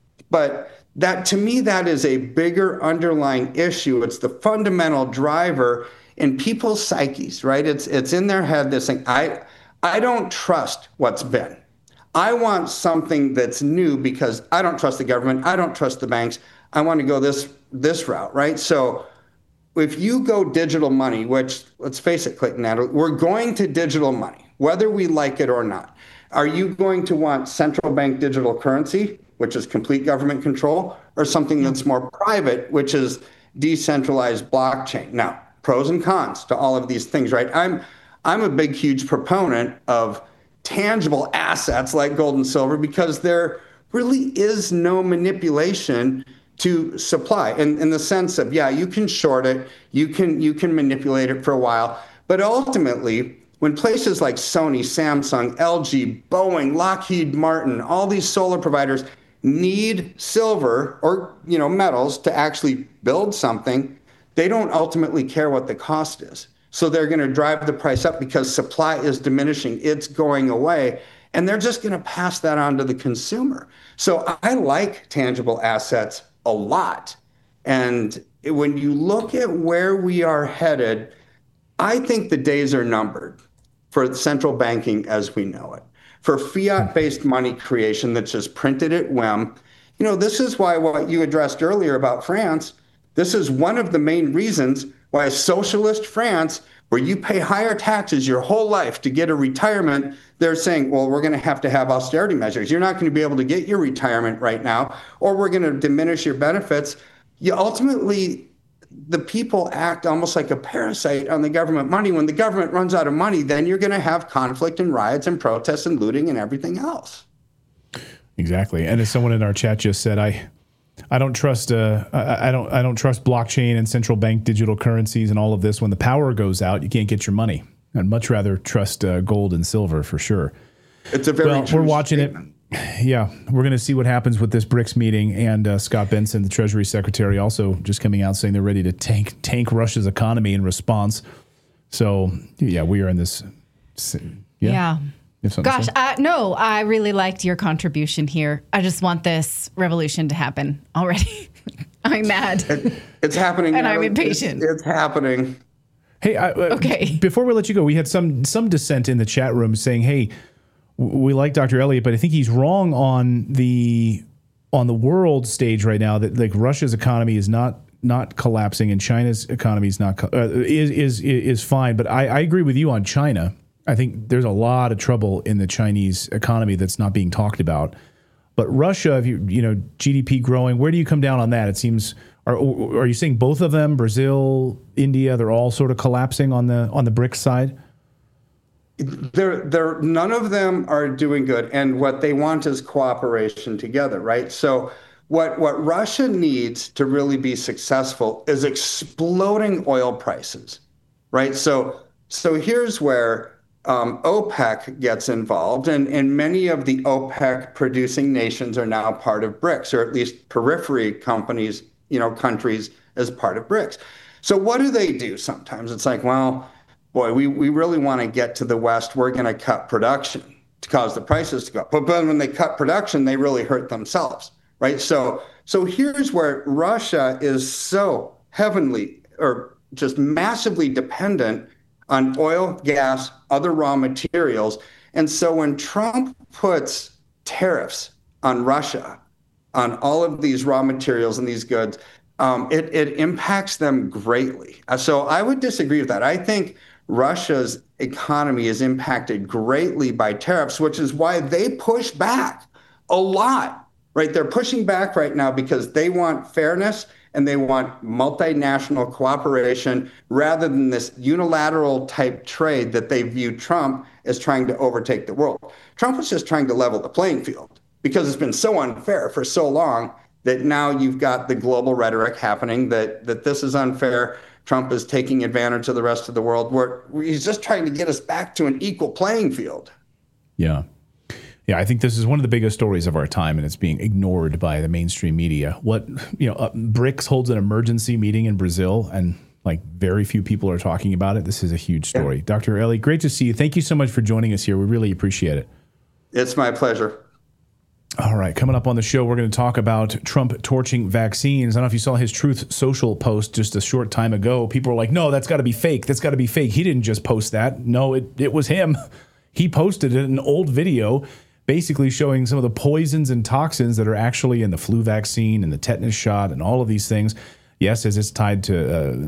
[SPEAKER 8] But that, to me, that is a bigger underlying issue. It's the fundamental driver in people's psyches, right? It's in their head, this thing, I don't trust what's been. I want something that's new because I don't trust the government. I don't trust the banks. I want to go this route, right? So if you go digital money, which, let's face it, Clayton, Natalie, we're going to digital money, whether we like it or not. Are you going to want central bank digital currency, which is complete government control, or something that's more private, which is decentralized blockchain? Now, pros and cons to all of these things, right? I'm a big, huge proponent of tangible assets like gold and silver because there really is no manipulation to supply in the sense of, yeah, you can short it, you can manipulate it for a while, but ultimately, when places like Sony, Samsung, LG, Boeing, Lockheed Martin, all these solar providers need silver or metals to actually build something, they don't ultimately care what the cost is. So they're going to drive the price up because supply is diminishing. It's going away. And they're just going to pass that on to the consumer. So I like tangible assets a lot. And when you look at where we are headed, I think the days are numbered for central banking as we know it, for fiat-based money creation that's just printed at whim. This is why what you addressed earlier about France, this is one of the main reasons why a socialist France, where you pay higher taxes your whole life to get a retirement, they're saying, well, we're going to have austerity measures. You're not going to be able to get your retirement right now, or we're going to diminish your benefits. Ultimately, the people act almost like a parasite on the government money. When the government runs out of money, then you're going to have conflict and riots and protests and looting and everything else.
[SPEAKER 1] Exactly. And as someone in our chat just said, I don't trust I don't trust blockchain and central bank digital currencies and all of this. When the power goes out, you can't get your money. I'd much rather trust gold and silver for sure.
[SPEAKER 8] It's a very true
[SPEAKER 1] we're watching
[SPEAKER 8] statement.
[SPEAKER 1] Yeah, we're going to see what happens with this BRICS meeting, and Scott Benson, the Treasury Secretary, also just coming out saying they're ready to tank Russia's economy in response. So yeah, we are in this.
[SPEAKER 2] Yeah. Gosh, no, I really liked your contribution here. I just want this revolution to happen already. I'm mad.
[SPEAKER 8] It's happening.
[SPEAKER 2] And I'm impatient.
[SPEAKER 8] It's happening.
[SPEAKER 1] Hey,
[SPEAKER 2] okay.
[SPEAKER 1] Before we let you go, we had some dissent in the chat room saying, hey, we like Dr. Elliott, but I think he's wrong on the world stage right now that like Russia's economy is not collapsing and China's economy is not is fine. But I agree with you on China. I think there's a lot of trouble in the Chinese economy that's not being talked about. But Russia, if GDP growing, where do you come down on that? It seems, are you saying both of them, Brazil, India, they're all sort of collapsing on the BRICS side?
[SPEAKER 8] They're none of them are doing good, and what they want is cooperation together, right? So what Russia needs to really be successful is exploding oil prices, right? So here's where OPEC gets involved, and many of the OPEC producing nations are now part of BRICS, or at least periphery countries as part of BRICS. So what do they do sometimes? It's like, well, boy, we really want to get to the West. We're going to cut production to cause the prices to go up. But when they cut production, they really hurt themselves, right? So here's where Russia is so heavenly or just massively dependent on oil, gas, other raw materials. And so when Trump puts tariffs on Russia, on all of these raw materials and these goods, it impacts them greatly. So I would disagree with that. I think Russia's economy is impacted greatly by tariffs, which is why they push back a lot, right? They're pushing back right now because they want fairness and they want multinational cooperation rather than this unilateral type trade that they view Trump as trying to overtake the world. Trump was just trying to level the playing field because it's been so unfair for so long that now you've got the global rhetoric happening that this is unfair. Trump is taking advantage of the rest of the world, where he's just trying to get us back to an equal playing field.
[SPEAKER 1] Yeah. Yeah, I think this is one of the biggest stories of our time, and it's being ignored by the mainstream media. BRICS holds an emergency meeting in Brazil, and like very few people are talking about it. This is a huge story. Yeah. Dr. Elie, great to see you. Thank you so much for joining us here. We really appreciate it.
[SPEAKER 8] It's my pleasure.
[SPEAKER 1] All right, coming up on the show, we're going to talk about Trump torching vaccines. I don't know if you saw his Truth Social post just a short time ago. People were like, no, that's got to be fake. That's got to be fake. He didn't just post that. No, it was him. He posted an old video basically showing some of the poisons and toxins that are actually in the flu vaccine and the tetanus shot and all of these things. Yes, as it's tied to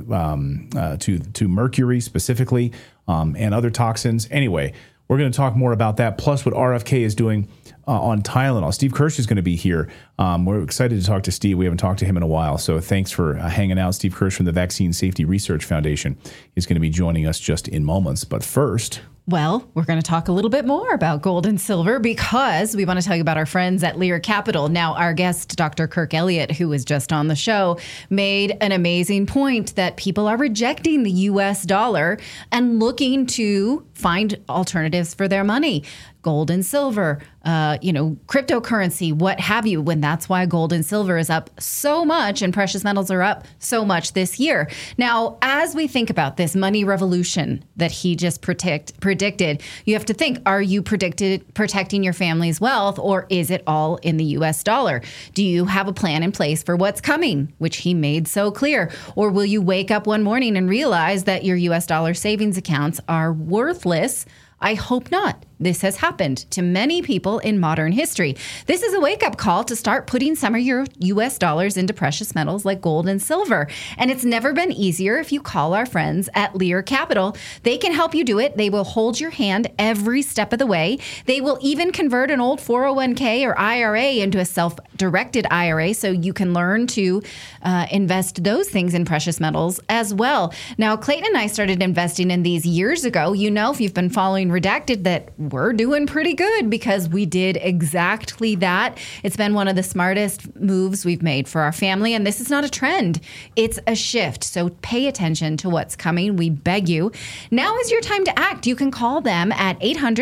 [SPEAKER 1] mercury specifically and other toxins. Anyway, we're going to talk more about that, plus what RFK is doing on Tylenol. Steve Kirsch is going to be here. We're excited to talk to Steve. We haven't talked to him in a while, so thanks for hanging out. Steve Kirsch from the Vaccine Safety Research Foundation is going to be joining us just in moments. But first...
[SPEAKER 2] Well, we're going to talk a little bit more about gold and silver because we want to tell you about our friends at Lear Capital. Now, our guest, Dr. Kirk Elliott, who was just on the show, made an amazing point that people are rejecting the U.S. dollar and looking to find alternatives for their money. Gold and silver, cryptocurrency, what have you, when that's why gold and silver is up so much and precious metals are up so much this year. Now, as we think about this money revolution that he just predicted, you have to think, are you protecting your family's wealth, or is it all in the U.S. dollar? Do you have a plan in place for what's coming, which he made so clear? Or will you wake up one morning and realize that your U.S. dollar savings accounts are worthless? I hope not. This has happened to many people in modern history. This is a wake-up call to start putting some of your U.S. dollars into precious metals like gold and silver. And it's never been easier if you call our friends at Lear Capital. They can help you do it. They will hold your hand every step of the way. They will even convert an old 401k or IRA into a self-directed IRA so you can learn to invest those things in precious metals as well. Now, Clayton and I started investing in these years ago. You know, if you've been following Redacted, that we're doing pretty good because we did exactly that. It's been one of the smartest moves we've made for our family. And this is not a trend. It's a shift. So pay attention to what's coming. We beg you. Now is your time to act. You can call them at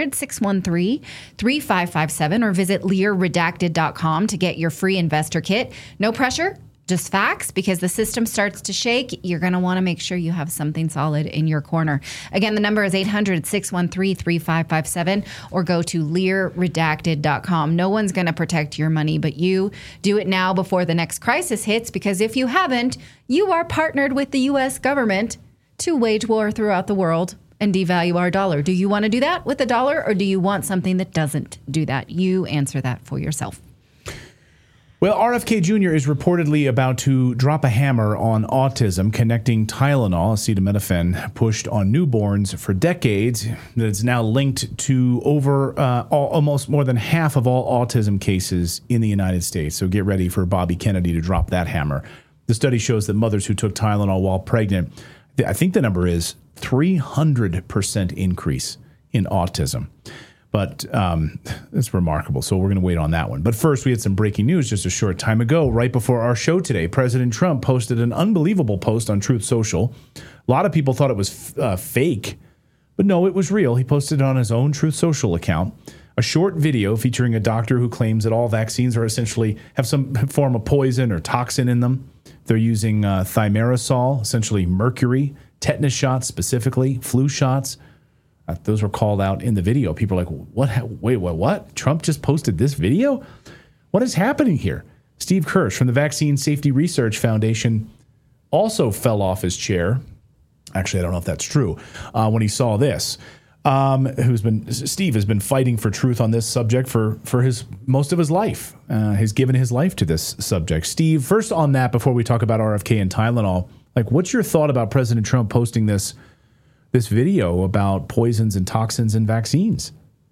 [SPEAKER 2] 800-613-3557 or visit LearRedacted.com to get your free investor kit. No pressure. Just facts, because the system starts to shake. You're going to want to make sure you have something solid in your corner. Again, the number is 800-613-3557 or go to LearRedacted.com. No one's going to protect your money but you. Do it now before the next crisis hits, because if you haven't, you are partnered with the U.S. government to wage war throughout the world and devalue our dollar. Do you want to do that with the dollar, or do you want something that doesn't do that? You answer that for yourself.
[SPEAKER 1] Well, RFK Jr. is reportedly about to drop a hammer on autism, connecting Tylenol, acetaminophen, pushed on newborns for decades, that is now linked to over almost more than half of all autism cases in the United States. So get ready for Bobby Kennedy to drop that hammer. The study shows that mothers who took Tylenol while pregnant, I think the number is 300% increase in autism. But it's remarkable. So we're going to wait on that one. But first, we had some breaking news just a short time ago. Right before our show today, President Trump posted an unbelievable post on Truth Social. A lot of people thought it was fake, but no, it was real. He posted it on his own Truth Social account. A short video featuring a doctor who claims that all vaccines are essentially have some form of poison or toxin in them. They're using thimerosal, essentially mercury, tetanus shots specifically, flu shots. Those were called out in the video. People are like, what? Wait, what? Trump just posted this video? What is happening here? Steve Kirsch from the Vaccine Safety Research Foundation also fell off his chair Actually, I don't know if that's true. When he saw this, Steve has been fighting for truth on this subject for most of his life. Has given his life to this subject. Steve, first on that, before we talk about RFK and Tylenol, like, what's your thought about President Trump posting this video about poisons and toxins and vaccines?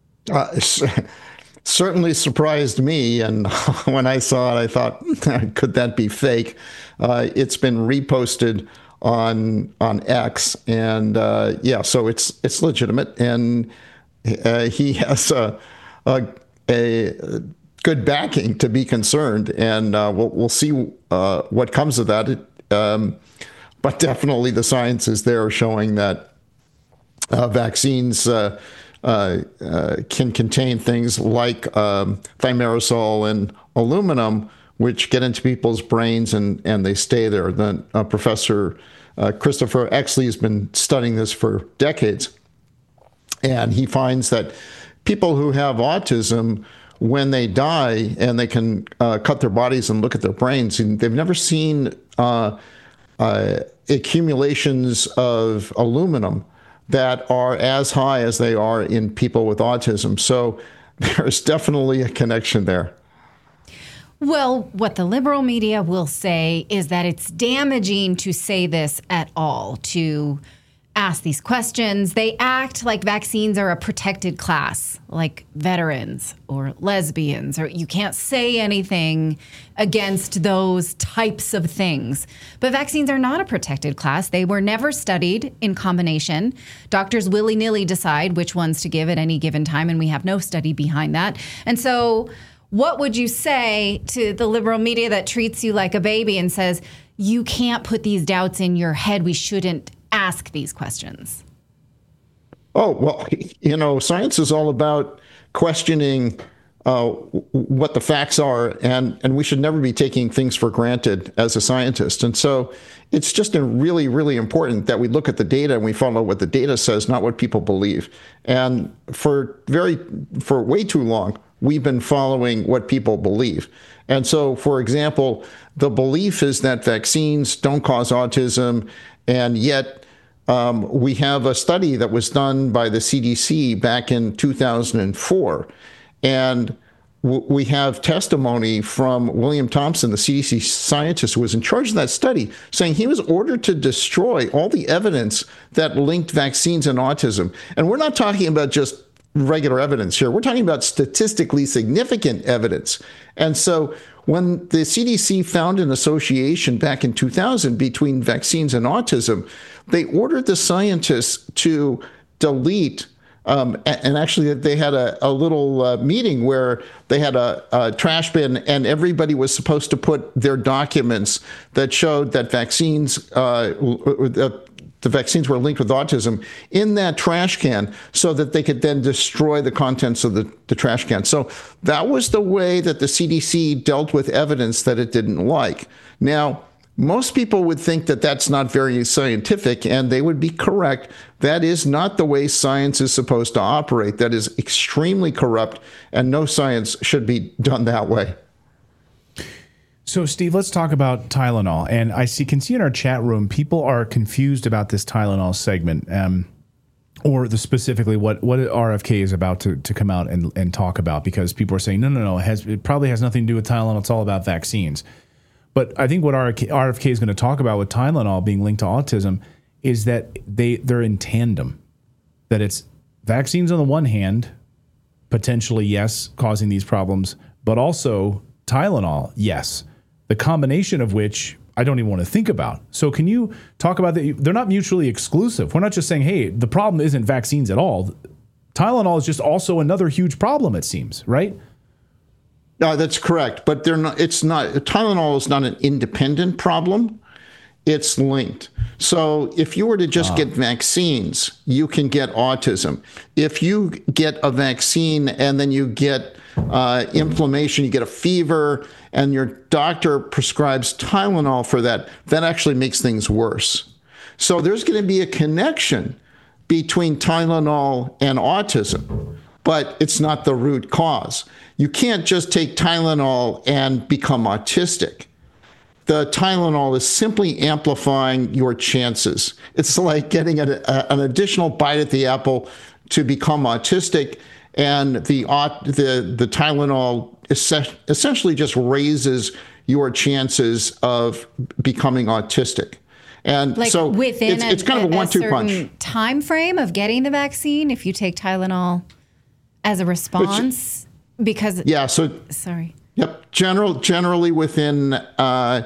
[SPEAKER 9] Certainly surprised me, and when I saw it, I thought, could that be fake? It's been reposted on X, and so it's legitimate, and he has a good backing to be concerned, and we'll see what comes of that. But definitely, the science is there showing that vaccines can contain things like thimerosal and aluminum, which get into people's brains and they stay there. Then Professor Christopher Exley has been studying this for decades, and he finds that people who have autism, when they die and they can cut their bodies and look at their brains, and they've never seen accumulations of aluminum that are as high as they are in people with autism. So there's definitely a connection there.
[SPEAKER 2] Well, what the liberal media will say is that it's damaging to say this at all, to ask these questions. They act like vaccines are a protected class, like veterans or lesbians, or you can't say anything against those types of things. But vaccines are not a protected class. They were never studied in combination. Doctors willy-nilly decide which ones to give at any given time, and we have no study behind that. And so what would you say to the liberal media that treats you like a baby and says, you can't put these doubts in your head, we shouldn't ask these questions?
[SPEAKER 9] Oh, well, science is all about questioning what the facts are, and we should never be taking things for granted as a scientist. And so it's just really, really important that we look at the data and we follow what the data says, not what people believe. And for way too long, we've been following what people believe. And so, for example, the belief is that vaccines don't cause autism, and yet we have a study that was done by the CDC back in 2004, and we have testimony from William Thompson, the CDC scientist who was in charge of that study, saying he was ordered to destroy all the evidence that linked vaccines and autism. And we're not talking about just regular evidence here. We're talking about statistically significant evidence. And so when the CDC found an association back in 2000 between vaccines and autism, they ordered the scientists to delete, and actually they had a little meeting where they had a trash bin, and everybody was supposed to put their documents that showed that the vaccines were linked with autism in that trash can so that they could then destroy the contents of the trash can. So that was the way that the CDC dealt with evidence that it didn't like. Now, most people would think that that's not very scientific, and they would be correct. That is not the way science is supposed to operate. That is extremely corrupt, and no science should be done that way.
[SPEAKER 1] So, Steve, let's talk about Tylenol. And can see in our chat room, people are confused about this Tylenol segment, or specifically what RFK is about to come out and talk about, because people are saying, no, it probably has nothing to do with Tylenol. It's all about vaccines. But I think what RFK is going to talk about with Tylenol being linked to autism is that they're in tandem, that it's vaccines on the one hand, potentially, yes, causing these problems, but also Tylenol, yes. The combination of which I don't even want to think about. So can you talk about that? They're not mutually exclusive. We're not just saying, hey, the problem isn't vaccines at all. Tylenol is just also another huge problem, it seems, right?
[SPEAKER 9] No, that's correct. But Tylenol is not an independent problem. It's linked. So if you were to just get vaccines, you can get autism. If you get a vaccine and then you get inflammation, you get a fever, and your doctor prescribes Tylenol for that, that actually makes things worse. So there's going to be a connection between Tylenol and autism, but it's not the root cause. You can't just take Tylenol and become autistic. the Tylenol is simply amplifying your chances. It's like getting an additional bite at the apple to become autistic, and the Tylenol essentially just raises your chances of becoming autistic. And
[SPEAKER 2] like
[SPEAKER 9] so
[SPEAKER 2] within
[SPEAKER 9] it's kind of a 1-2 punch.
[SPEAKER 2] Time frame of getting the vaccine, if you take Tylenol as a response, sorry.
[SPEAKER 9] Yep. Generally within the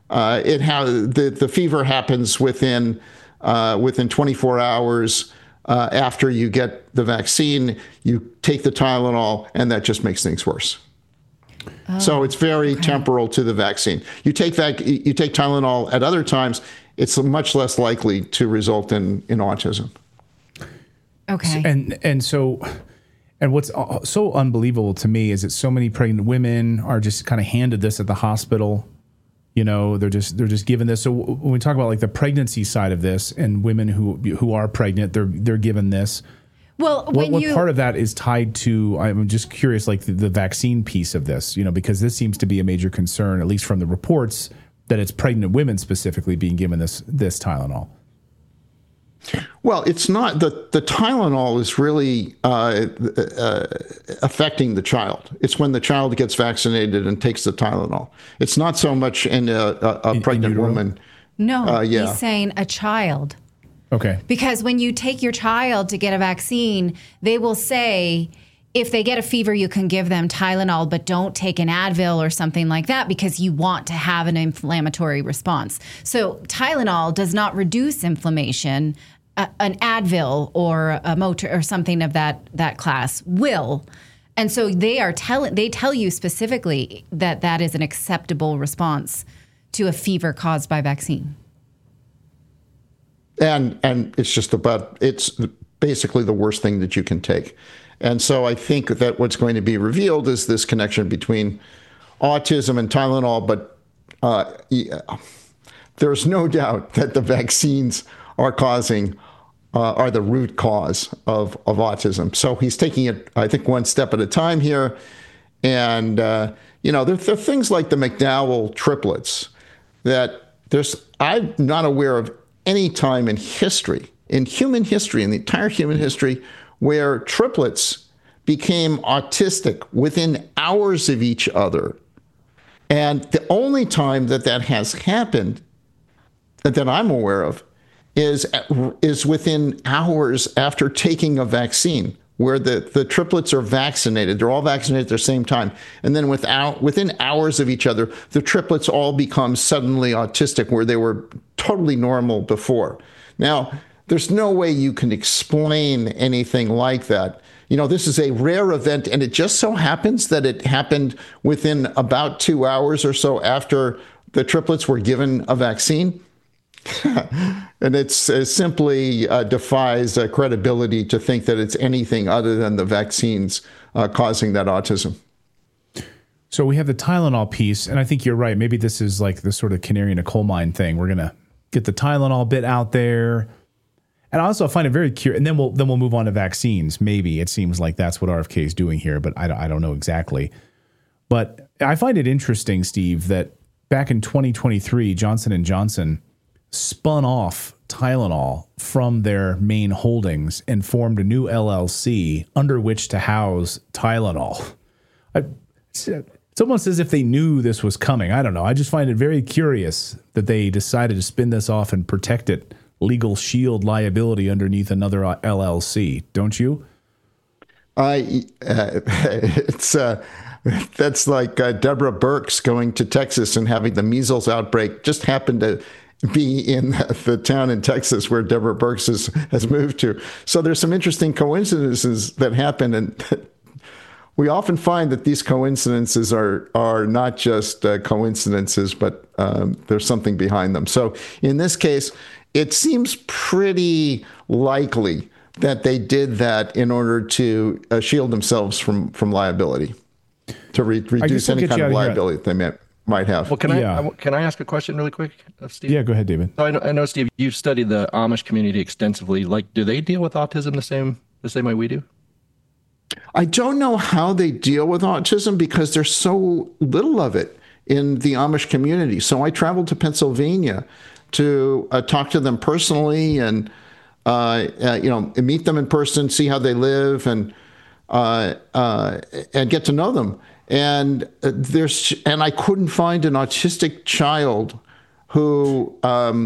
[SPEAKER 9] fever happens within 24 hours after you get the vaccine. You take the Tylenol, and that just makes things worse. So it's very temporal to the vaccine. You take Tylenol at other times, it's much less likely to result in autism.
[SPEAKER 2] Okay.
[SPEAKER 1] And what's so unbelievable to me is that so many pregnant women are just kind of handed this at the hospital. You know, they're just given this. So when we talk about like the pregnancy side of this, and women who are pregnant, they're given this.
[SPEAKER 2] Well,
[SPEAKER 1] what part of that is tied to? I'm just curious, like the vaccine piece of this. You know, because this seems to be a major concern, at least from the reports, that it's pregnant women specifically being given this Tylenol.
[SPEAKER 9] Well, it's not the Tylenol is really affecting the child. It's when the child gets vaccinated and takes the Tylenol. It's not so much in a pregnant woman.
[SPEAKER 2] No, he's saying a child.
[SPEAKER 1] Okay.
[SPEAKER 2] Because when you take your child to get a vaccine, they will say, if they get a fever, you can give them Tylenol, but don't take an Advil or something like that because you want to have an inflammatory response. So Tylenol does not reduce inflammation. An Advil or a Motrin or something of that class will. And so they tell you specifically that is an acceptable response to a fever caused by vaccine.
[SPEAKER 9] And it's basically the worst thing that you can take. And so I think that what's going to be revealed is this connection between autism and Tylenol, but there's no doubt that the vaccines are the root cause of autism. So he's taking it, I think, one step at a time here. And, there are things like the McDowell triplets that I'm not aware of any time in history, in the entire human history, where triplets became autistic within hours of each other. And the only time that has happened that I'm aware of is within hours after taking a vaccine, where the triplets are vaccinated. They're all vaccinated at the same time. And then within hours of each other, the triplets all become suddenly autistic, where they were totally normal before. Now, there's no way you can explain anything like that. This is a rare event, and it just so happens that it happened within about 2 hours or so after the triplets were given a vaccine. And it simply defies credibility to think that it's anything other than the vaccines causing that autism.
[SPEAKER 1] So we have the Tylenol piece, and I think you're right. Maybe this is like the sort of canary in a coal mine thing. We're going to get the Tylenol bit out there. And I also find it very curious, and then we'll move on to vaccines. Maybe it seems like that's what RFK is doing here, but I don't know exactly. But I find it interesting, Steve, that back in 2023, Johnson & Johnson spun off Tylenol from their main holdings and formed a new LLC under which to house Tylenol. It's almost as if they knew this was coming. I don't know. I just find it very curious that they decided to spin this off and protect it, legal shield liability underneath another LLC. Don't you?
[SPEAKER 9] That's like Deborah Birx going to Texas and having the measles outbreak. Just happened to be in the town in Texas where Deborah Birx has moved to. So there's some interesting coincidences that happen, and we often find that these coincidences are not just coincidences, but there's something behind them. So in this case, it seems pretty likely that they did that in order to shield themselves from liability, to reduce any kind of liability that they might have.
[SPEAKER 6] Well, can I ask a question really quick, Steve?
[SPEAKER 1] Yeah, go ahead, David.
[SPEAKER 6] So I know, Steve, you've studied the Amish community extensively. Like, do they deal with autism the same way we do?
[SPEAKER 9] I don't know how they deal with autism because there's so little of it in the Amish community. So I traveled to Pennsylvania to talk to them personally and meet them in person, see how they live, and get to know them. And I couldn't find an autistic child who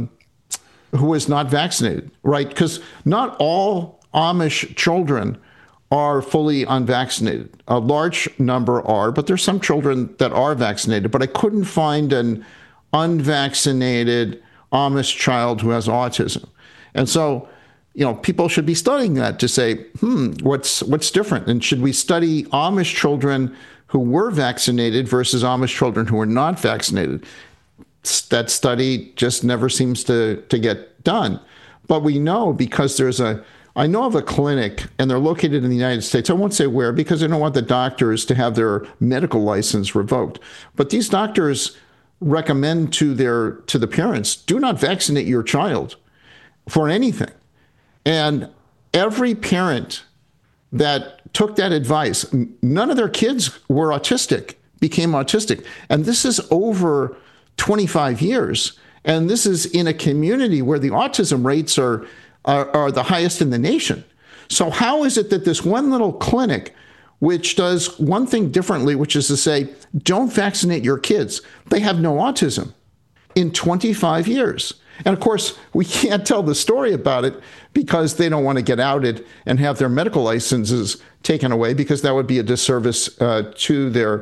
[SPEAKER 9] is not vaccinated, right? Because not all Amish children are fully unvaccinated. A large number are, but there's some children that are vaccinated. But I couldn't find an unvaccinated Amish child who has autism. And so, people should be studying that to say, what's different? And should we study Amish children who were vaccinated versus Amish children who were not vaccinated? That study just never seems to get done. But we know, because I know of a clinic, and they're located in the United States. I won't say where, because I don't want the doctors to have their medical license revoked. But these doctors recommend to the parents, do not vaccinate your child for anything. And every parent that took that advice, none of their kids were autistic, became autistic. And this is over 25 years. And this is in a community where the autism rates are the highest in the nation. So how is it that this one little clinic, which does one thing differently, which is to say, don't vaccinate your kids, they have no autism in 25 years? And of course, we can't tell the story about it because they don't want to get outed and have their medical licenses taken away, because that would be a disservice to their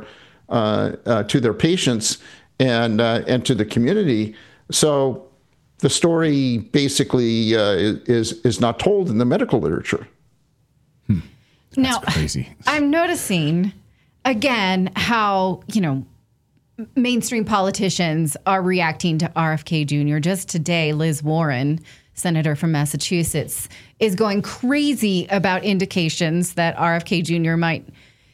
[SPEAKER 9] patients and to the community. So the story basically is not told in the medical literature.
[SPEAKER 2] Now,
[SPEAKER 1] crazy.
[SPEAKER 2] I'm noticing again how, mainstream politicians are reacting to RFK Jr. Just today, Liz Warren, senator from Massachusetts, is going crazy about indications that RFK Jr. might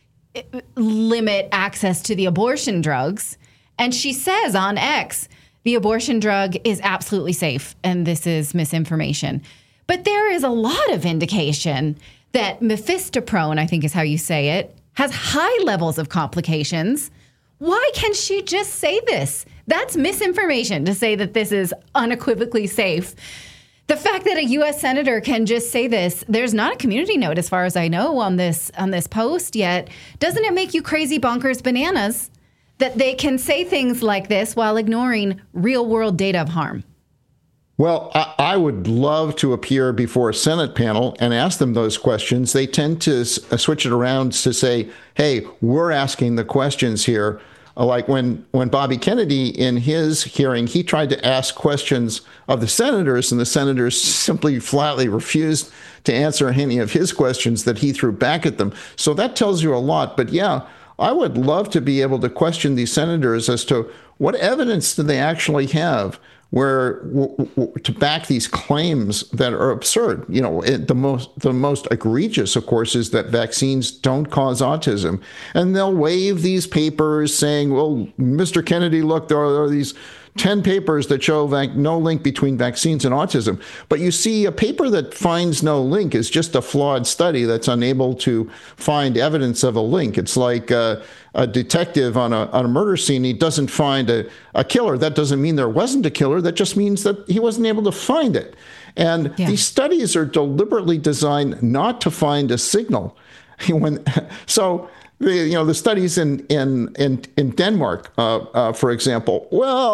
[SPEAKER 2] limit access to the abortion drugs. And she says on X, the abortion drug is absolutely safe, and this is misinformation. But there is a lot of indication that mifepristone, I think is how you say it, has high levels of complications. Why can she just say this? That's misinformation to say that this is unequivocally safe. The fact that a U.S. senator can just say this, there's not a community note, as far as I know, on this post yet. Doesn't it make you crazy, bonkers, bananas that they can say things like this while ignoring real-world data of harm?
[SPEAKER 9] Well, I would love to appear before a Senate panel and ask them those questions. They tend to switch it around to say, hey, we're asking the questions here. Like when Bobby Kennedy, in his hearing, he tried to ask questions of the senators, and the senators simply flatly refused to answer any of his questions that he threw back at them. So that tells you a lot. But yeah, I would love to be able to question these senators as to what evidence do they actually have to back these claims that are absurd. The most egregious, of course, is that vaccines don't cause autism. And they'll wave these papers saying, well, Mr. Kennedy, look, there are these 10 papers that show no link between vaccines and autism. But you see, a paper that finds no link is just a flawed study that's unable to find evidence of a link. It's like a detective on a murder scene. He doesn't find a killer. That doesn't mean there wasn't a killer. That just means that he wasn't able to find it. And these studies are deliberately designed not to find a signal. The studies in Denmark, for example,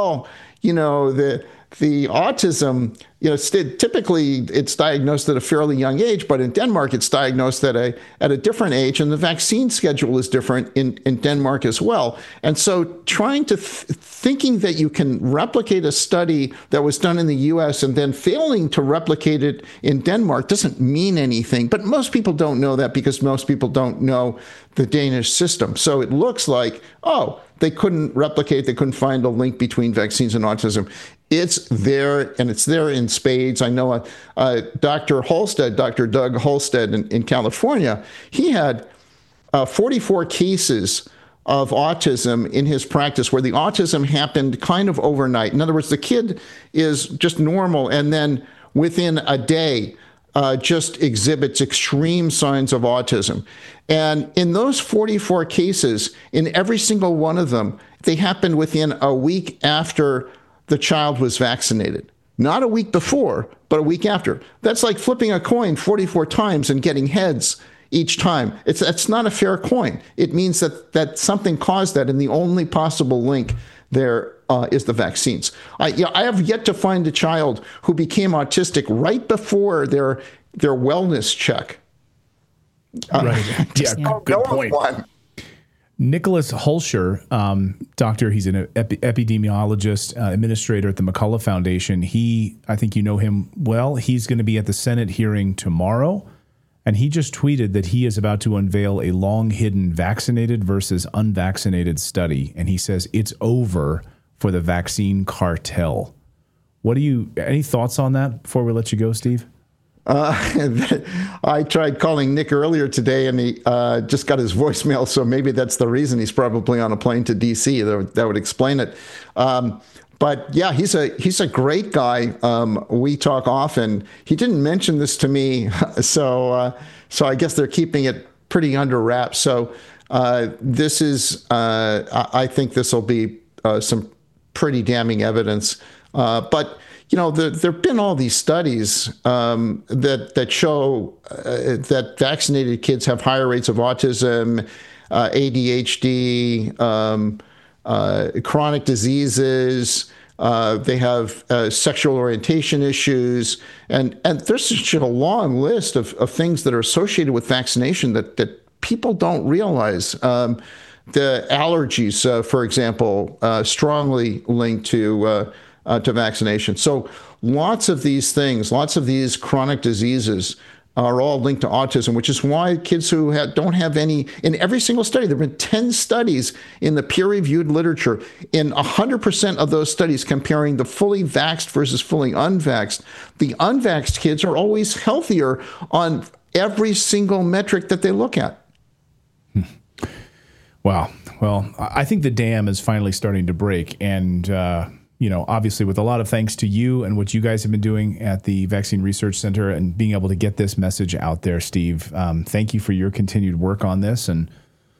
[SPEAKER 9] the autism, typically it's diagnosed at a fairly young age, but in Denmark it's diagnosed at a different age, and the vaccine schedule is different in Denmark as well. And so trying to thinking that you can replicate a study that was done in the U.S. and then failing to replicate it in Denmark doesn't mean anything. But most people don't know that because most people don't know the Danish system. So it looks like, they couldn't replicate, they couldn't find a link between vaccines and autism. It's there, and it's there in spades. I know Dr. Doug Halstead in California, he had 44 cases of autism in his practice where the autism happened kind of overnight. In other words, the kid is just normal, and then within a day, just exhibits extreme signs of autism. And in those 44 cases, in every single one of them, they happened within a week after the child was vaccinated. Not a week before, but a week after. That's like flipping a coin 44 times and getting heads each time. It's not a fair coin. It means that something caused that, and the only possible link there is the vaccines. I have yet to find a child who became autistic right before their wellness check.
[SPEAKER 1] Right. Yeah, good point. Nicholas Hulscher, doctor, he's an epidemiologist, administrator at the McCullough Foundation. I think you know him well. He's going to be at the Senate hearing tomorrow. And he just tweeted that he is about to unveil a long-hidden vaccinated versus unvaccinated study. And he says it's over for the vaccine cartel. Any thoughts on that before we let you go, Steve?
[SPEAKER 9] I tried calling Nick earlier today, and he just got his voicemail, so maybe that's the reason he's probably on a plane to D.C. That would explain it. But yeah, he's a great guy. We talk often. He didn't mention this to me, so I guess they're keeping it pretty under wraps. So this is, I think this will be some pretty damning evidence. But there've been all these studies that show that vaccinated kids have higher rates of autism, ADHD, chronic diseases. They have sexual orientation issues, and there's such a long list of things that are associated with vaccination that people don't realize. The allergies, for example, strongly linked to vaccination. So lots of these things, lots of these chronic diseases are all linked to autism, which is why kids who don't have any, in every single study, there have been 10 studies in the peer-reviewed literature, in 100% of those studies comparing the fully vaxxed versus fully unvaxxed. The unvaxxed kids are always healthier on every single metric that they look at.
[SPEAKER 1] Wow. Well, I think the dam is finally starting to break, and obviously with a lot of thanks to you and what you guys have been doing at the Vaccine Research Center and being able to get this message out there, Steve. Thank you for your continued work on this. And,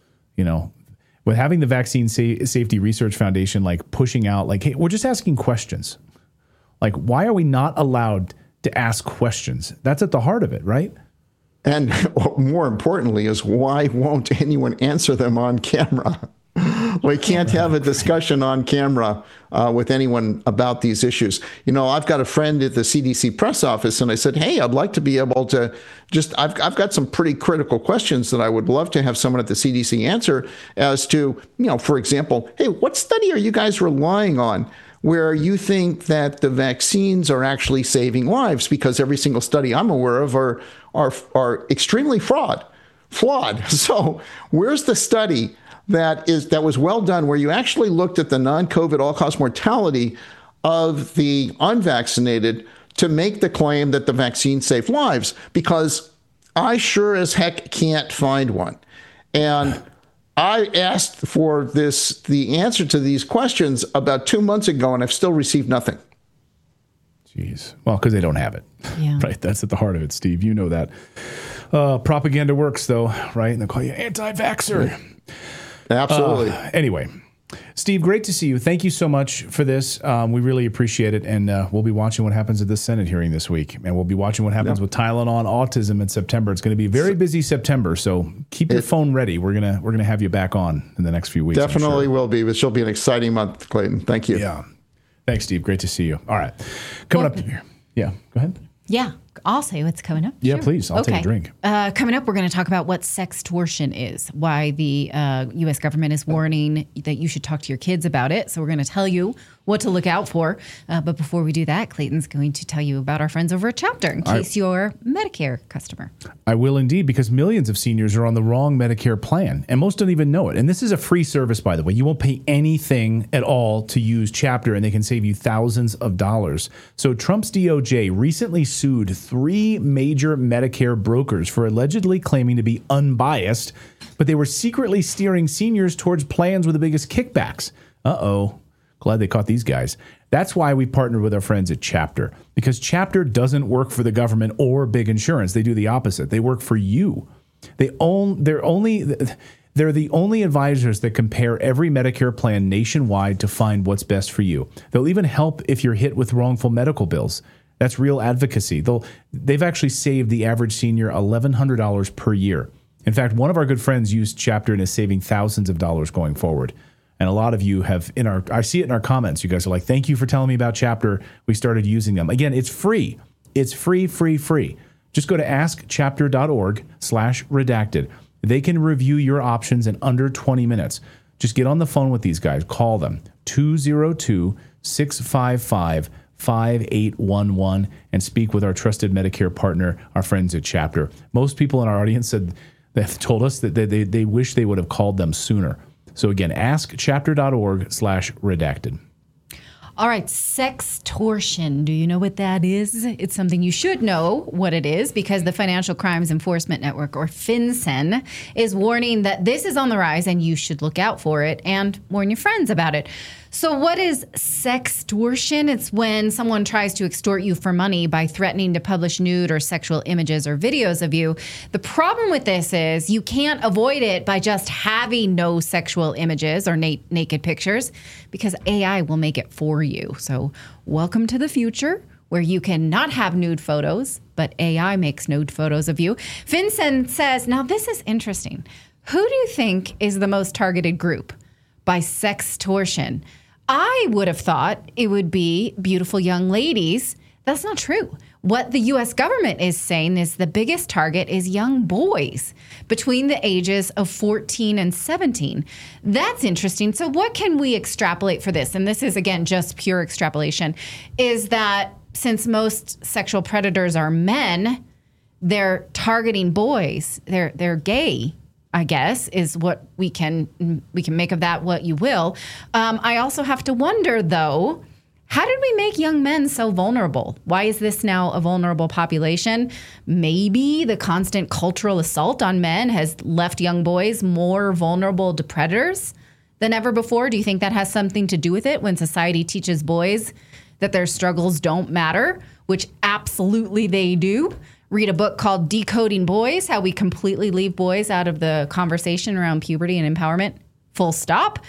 [SPEAKER 1] with having the Vaccine Safety Research Foundation, pushing out, hey, we're just asking questions. Why are we not allowed to ask questions? That's at the heart of it, right?
[SPEAKER 9] And more importantly is, why won't anyone answer them on camera? We can't have a discussion on camera with anyone about these issues. I've got a friend at the CDC press office, and I said, hey, I'd like to be able to I've got some pretty critical questions that I would love to have someone at the CDC answer as to, for example, hey, what study are you guys relying on where you think that the vaccines are actually saving lives? Because every single study I'm aware of are extremely flawed. So where's the study that was well done, where you actually looked at the non-COVID all-cause mortality of the unvaccinated to make the claim that the vaccine saved lives? Because I sure as heck can't find one. And I asked for the answer to these questions about 2 months ago, and I've still received nothing.
[SPEAKER 1] Jeez. Well, because they don't have it.
[SPEAKER 2] Yeah.
[SPEAKER 1] Right. That's at the heart of it, Steve. You know that. Propaganda works, though, right? And they'll call you anti-vaxxer.
[SPEAKER 9] Right. Absolutely.
[SPEAKER 1] Anyway, Steve, great to see you. Thank you so much for this. We really appreciate it. And we'll be watching what happens at the Senate hearing this week. And we'll be watching what happens with Tylenol and autism in September. It's going to be a very busy September. So keep your phone ready. We're gonna have you back on in the next few weeks.
[SPEAKER 9] Definitely will be. This will be an exciting month, Clayton. Thank you.
[SPEAKER 1] Yeah. Thanks, Steve. Great to see you. All right. Coming up here. Yeah. Go ahead.
[SPEAKER 2] Yeah. I'll say what's coming up.
[SPEAKER 1] Yeah, sure. Please. I'll take a drink.
[SPEAKER 2] Coming up, we're going to talk about what sextortion is, why the U.S. government is warning that you should talk to your kids about it. So we're going to tell you what to look out for. But before we do that, Clayton's going to tell you about our friends over at Chapter in case you're a Medicare customer.
[SPEAKER 1] I will indeed, because millions of seniors are on the wrong Medicare plan, and most don't even know it. And this is a free service, by the way. You won't pay anything at all to use Chapter, and they can save you thousands of dollars. So Trump's DOJ recently sued 3 major Medicare brokers for allegedly claiming to be unbiased, but they were secretly steering seniors towards plans with the biggest kickbacks. Uh-oh. Glad they caught these guys. That's why we partnered with our friends at Chapter, because Chapter doesn't work for the government or big insurance. They do the opposite. They work for you. They They're the only advisors that compare every Medicare plan nationwide to find what's best for you. They'll even help if you're hit with wrongful medical bills. That's real advocacy. They've actually saved the average senior $1,100 per year. In fact, one of our good friends used Chapter and is saving thousands of dollars going forward. And a lot of you have I see it in our comments. You guys are like, thank you for telling me about Chapter. We started using them. Again, it's free. It's free. Just go to askchapter.org/redacted. They can review your options in under 20 minutes. Just get on the phone with these guys. Call them 202-655-5811 and speak with our trusted Medicare partner, our friends at Chapter. Most people in our audience they've told us that they wish they would have called them sooner. So again, askchapter.org/redacted.
[SPEAKER 2] All right, sextortion. Do you know what that is? It's something you should know what it is because the Financial Crimes Enforcement Network, or FinCEN, is warning that this is on the rise and you should look out for it and warn your friends about it. So what is sextortion? It's when someone tries to extort you for money by threatening to publish nude or sexual images or videos of you. The problem with this is you can't avoid it by just having no sexual images or naked pictures because AI will make it for you. So welcome to the future where you can not have nude photos, but AI makes nude photos of you. FinCEN says, now this is interesting. Who do you think is the most targeted group by sextortion? I would have thought it would be beautiful young ladies. That's not true. What the U.S. government is saying is the biggest target is young boys between the ages of 14 and 17. That's interesting. So what can we extrapolate for this? And this is, again, just pure extrapolation, is that since most sexual predators are men, they're targeting boys. They're gay, I guess, is what we can make of that what you will. I also have to wonder, though, how did we make young men so vulnerable? Why is this now a vulnerable population? Maybe the constant cultural assault on men has left young boys more vulnerable to predators than ever before. Do you think that has something to do with it when society teaches boys that their struggles don't matter, which absolutely they do? Read a book called Decoding Boys, how we completely leave boys out of the conversation around puberty and empowerment, full stop.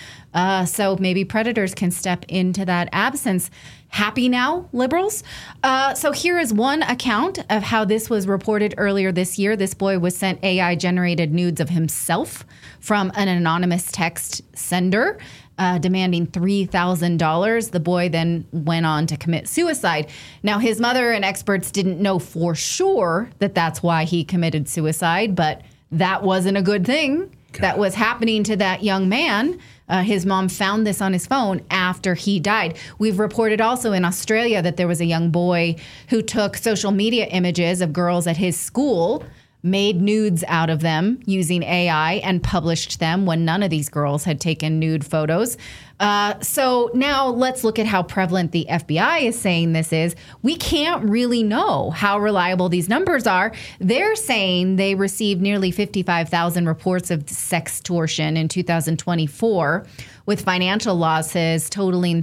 [SPEAKER 2] So maybe predators can step into that absence. Happy now, liberals? So here is one account of how this was reported earlier this year. This boy was sent AI-generated nudes of himself from an anonymous text sender, demanding $3,000. The boy then went on to commit suicide. Now, his mother and experts didn't know for sure that that's why he committed suicide, but that wasn't a good thing that was happening to that young man. His mom found this on his phone after he died. We've reported also in Australia that there was a young boy who took social media images of girls at his school, made nudes out of them using AI, and published them when none of these girls had taken nude photos. So now let's look at how prevalent the FBI is saying this is. We can't really know how reliable these numbers are. They're saying they received nearly 55,000 reports of sextortion in 2024, with financial losses totaling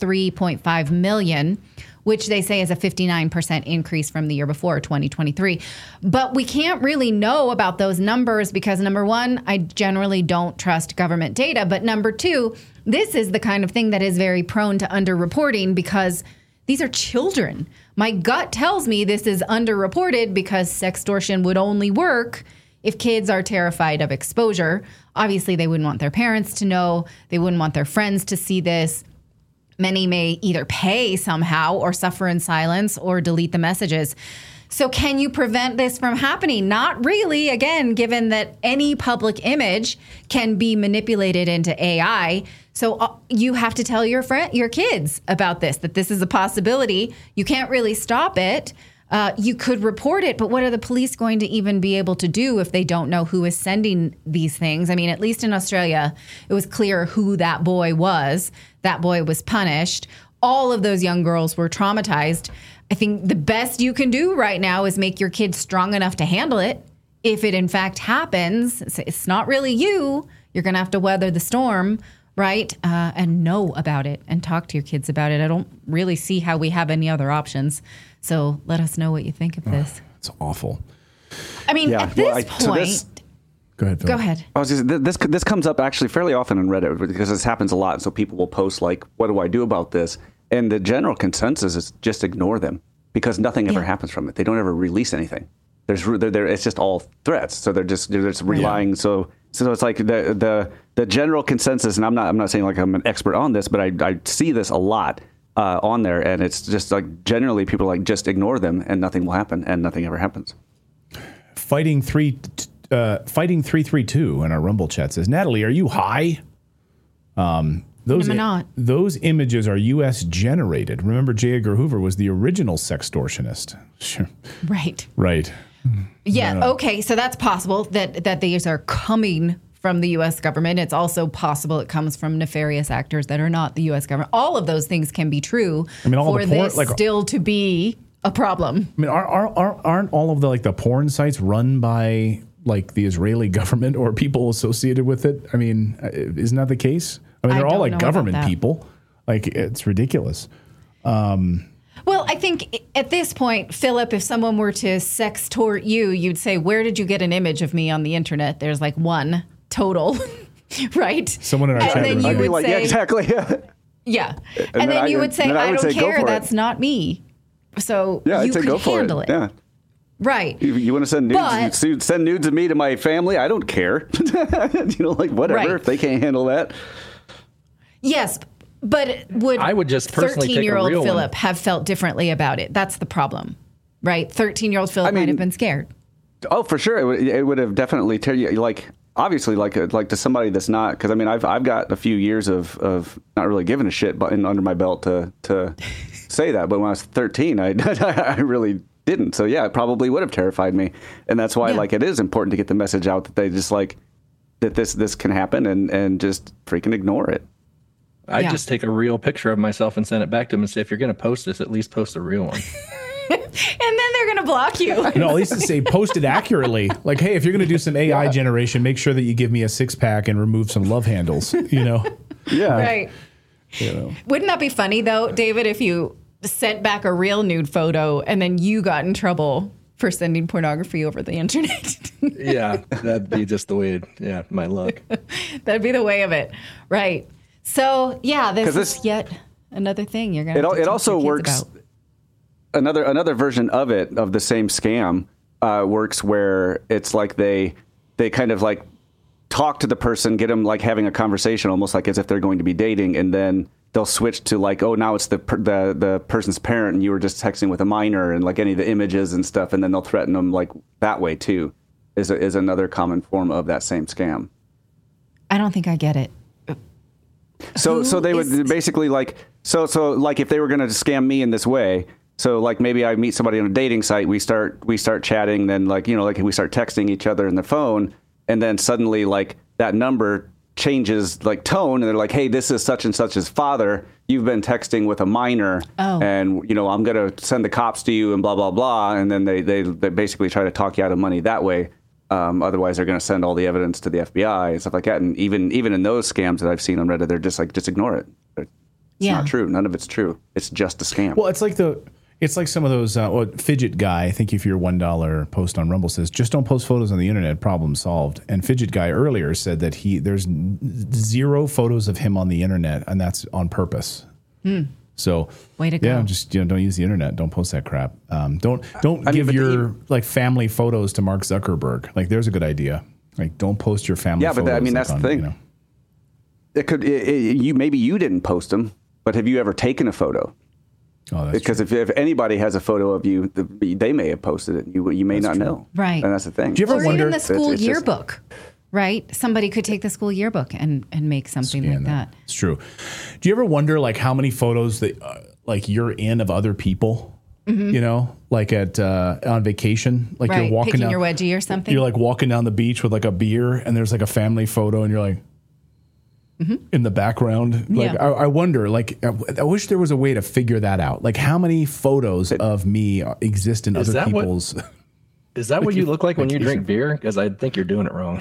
[SPEAKER 2] $33.5 million, which they say is a 59% increase from the year before, 2023. But we can't really know about those numbers because, number one, I generally don't trust government data. But number two, this is the kind of thing that is very prone to underreporting because these are children. My gut tells me this is underreported because sextortion would only work if kids are terrified of exposure. Obviously, they wouldn't want their parents to know. They wouldn't want their friends to see this. Many may either pay somehow or suffer in silence or delete the messages. So can you prevent this from happening? Not really, again, given that any public image can be manipulated into AI. So you have to tell your kids about this, that this is a possibility. You can't really stop it. You could report it, but what are the police going to even be able to do if they don't know who is sending these things? I mean, at least in Australia, it was clear who that boy was. That boy was punished. All of those young girls were traumatized. I think the best you can do right now is make your kids strong enough to handle it. If it in fact happens, it's not really you. You're going to have to weather the storm, right? And know about it and talk to your kids about it. I don't really see how we have any other options. So let us know what you think of this.
[SPEAKER 1] It's awful.
[SPEAKER 2] I mean, at this point,
[SPEAKER 1] Go ahead, Phil.
[SPEAKER 2] Go ahead.
[SPEAKER 3] I was just, this comes up actually fairly often on Reddit because this happens a lot. So people will post like, what do I do about this? And the general consensus is just ignore them because nothing ever happens from it. They don't ever release anything. It's just all threats. So they're just relying. So it's like the general consensus, and I'm not saying like I'm an expert on this, but I see this a lot on there, and it's just like generally people like just ignore them and nothing will happen and nothing ever happens.
[SPEAKER 1] Fighting 332 in our Rumble chat says, Natalie, are you high? Those
[SPEAKER 2] I'm not.
[SPEAKER 1] Those images are U.S. generated. Remember, J. Edgar Hoover was the original sextortionist. Sure.
[SPEAKER 2] Right.
[SPEAKER 1] Right.
[SPEAKER 2] Yeah.
[SPEAKER 1] No.
[SPEAKER 2] Okay. So that's possible that these are coming from the U.S. government. It's also possible it comes from nefarious actors that are not the U.S. government. All of those things can be true.
[SPEAKER 1] I mean, all
[SPEAKER 2] for
[SPEAKER 1] the porn,
[SPEAKER 2] this
[SPEAKER 1] like,
[SPEAKER 2] still to be a problem.
[SPEAKER 1] I mean, aren't all of the porn sites run by like the Israeli government or people associated with it? I mean, isn't that the case? I mean, they're all like government people. Like, it's ridiculous.
[SPEAKER 2] Well, I think at this point, Philip, if someone were to sextort you, you'd say, where did you get an image of me on the internet? There's like one total, right?
[SPEAKER 1] Someone in our chat room.
[SPEAKER 3] I'd be like, yeah, exactly.
[SPEAKER 2] Yeah. And then you would say, I don't care. That's not me. So you could handle it.
[SPEAKER 3] Yeah.
[SPEAKER 2] Right.
[SPEAKER 3] You want to send nudes? Send nudes of me to my family? I don't care. Like whatever. If they can't handle that.
[SPEAKER 2] Yes, but
[SPEAKER 6] I would just personally take a real
[SPEAKER 2] 13-year-old
[SPEAKER 6] one.
[SPEAKER 2] Philip have felt differently about it? That's the problem, right? 13-year-old Philip might have been scared.
[SPEAKER 3] Oh, for sure. It would have definitely obviously like to somebody that's not, because I mean I've got a few years of not really giving a shit under my belt to say that, but when I was 13, I really didn't. So yeah, it probably would have terrified me, and that's why like it is important to get the message out that they just like that this can happen and just freaking ignore it.
[SPEAKER 6] I'd just take a real picture of myself and send it back to them and say, if you're going to post this, at least post a real one.
[SPEAKER 2] And then they're going to block you.
[SPEAKER 1] No, at least to say post it accurately. Like, hey, if you're going to do some AI generation, make sure that you give me a 6-pack and remove some love handles,
[SPEAKER 3] Yeah.
[SPEAKER 2] Right. Wouldn't that be funny, though, David, if you sent back a real nude photo and then you got in trouble for sending pornography over the internet?
[SPEAKER 6] Yeah, that'd be just the way, my luck.
[SPEAKER 2] That'd be the way of it. Right. So, yeah, this is yet another thing you're going to
[SPEAKER 3] It also works.
[SPEAKER 2] About.
[SPEAKER 3] Another version of it, of the same scam, works where it's like they kind of like talk to the person, get them like having a conversation, almost like as if they're going to be dating, and then they'll switch to like, oh, now it's the person's parent, and you were just texting with a minor, and like any of the images and stuff, and then they'll threaten them like that way too. Is another common form of that same scam.
[SPEAKER 2] I don't think I get it.
[SPEAKER 3] So they would basically like so like if they were going to scam me in this way. So like maybe I meet somebody on a dating site, we start chatting, then like we start texting each other in the phone, and then suddenly like that number changes like tone, and they're like, hey, this is such and such's father. You've been texting with a minor, and I'm gonna send the cops to you and blah blah blah, and then they basically try to talk you out of money that way. Otherwise, they're going to send all the evidence to the FBI and stuff like that. And even in those scams that I've seen on Reddit, they're just like, just ignore it. It's not true. None of it's true. It's just a scam.
[SPEAKER 1] Well, it's like some of those Fidget Guy. I think if your $1 post on Rumble says just don't post photos on the internet, problem solved. And Fidget Guy earlier said that there's 0 photos of him on the internet, and that's on purpose. So
[SPEAKER 2] way to go.
[SPEAKER 1] Yeah, just don't use the internet. Don't post that crap. Don't give your like family photos to Mark Zuckerberg. Like, there's a good idea. Like, don't post your family.
[SPEAKER 3] Yeah,
[SPEAKER 1] photos.
[SPEAKER 3] but I mean that's the thing. It could maybe you didn't post them, but have you ever taken a photo?
[SPEAKER 1] Oh, that's
[SPEAKER 3] because if anybody has a photo of you, they may have posted it. You may not know.
[SPEAKER 2] Right.
[SPEAKER 3] And that's the thing.
[SPEAKER 1] Do you ever wonder
[SPEAKER 2] even the school yearbook? Right? Somebody could take the school yearbook and make something like that.
[SPEAKER 1] It's true. Do you ever wonder like how many photos that like you're in of other people? Mm-hmm. Like at on vacation, like you're walking
[SPEAKER 2] picking
[SPEAKER 1] down
[SPEAKER 2] your wedgie or something.
[SPEAKER 1] You're like walking down the beach with like a beer, and there's like a family photo, and you're like in the background. Like I wonder, like I wish there was a way to figure that out. Like how many photos of me exist in other people's.
[SPEAKER 6] Is that what you look like when you drink beer? Because I think you're doing it wrong.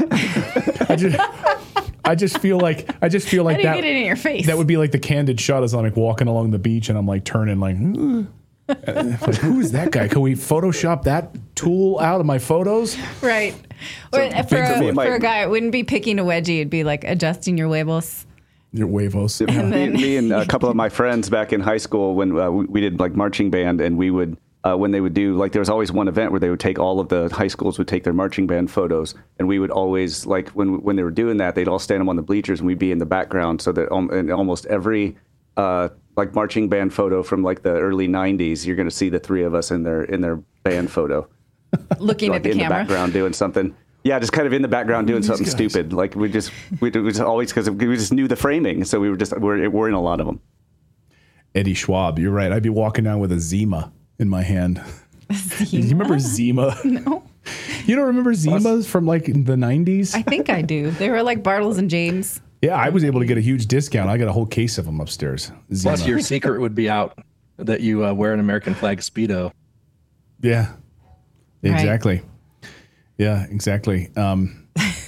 [SPEAKER 1] I just feel like
[SPEAKER 2] How do you
[SPEAKER 1] that
[SPEAKER 2] get it in your face?
[SPEAKER 1] That would be like the candid shot as I'm like walking along the beach and I'm like turning like Like, who is that guy? Can we Photoshop that tool out of my photos?
[SPEAKER 2] Right. Or for a guy, it wouldn't be picking a wedgie. It'd be like adjusting your huevos.
[SPEAKER 1] Your huevos.
[SPEAKER 3] Me and a couple of my friends back in high school when we did like marching band, and we would when they would do like there was always one event where they would take all of the high schools would take their marching band photos, and we would always like when they were doing that, they'd all stand them on the bleachers and we'd be in the background, so that in almost every like marching band photo from like the early 90s, you're going to see the three of us in their band photo.
[SPEAKER 2] Looking
[SPEAKER 3] like
[SPEAKER 2] at the
[SPEAKER 3] in
[SPEAKER 2] camera.
[SPEAKER 3] the background doing something. Yeah, just kind of in the background doing something stupid. Like we just always, because we just knew the framing. So we're in a lot of them.
[SPEAKER 1] Eddie Schwab, you're right. I'd be walking down with a Zima in my hand. Do you remember Zima?
[SPEAKER 2] No.
[SPEAKER 1] You don't remember Zimas from like the 90s?
[SPEAKER 2] I think I do. They were like Bartles and James.
[SPEAKER 1] Yeah, I was able to get a huge discount. I got a whole case of them upstairs. Zima.
[SPEAKER 6] Plus, your secret would be out that you wear an American flag Speedo.
[SPEAKER 1] Yeah, exactly.
[SPEAKER 2] Right.
[SPEAKER 1] Yeah, exactly. And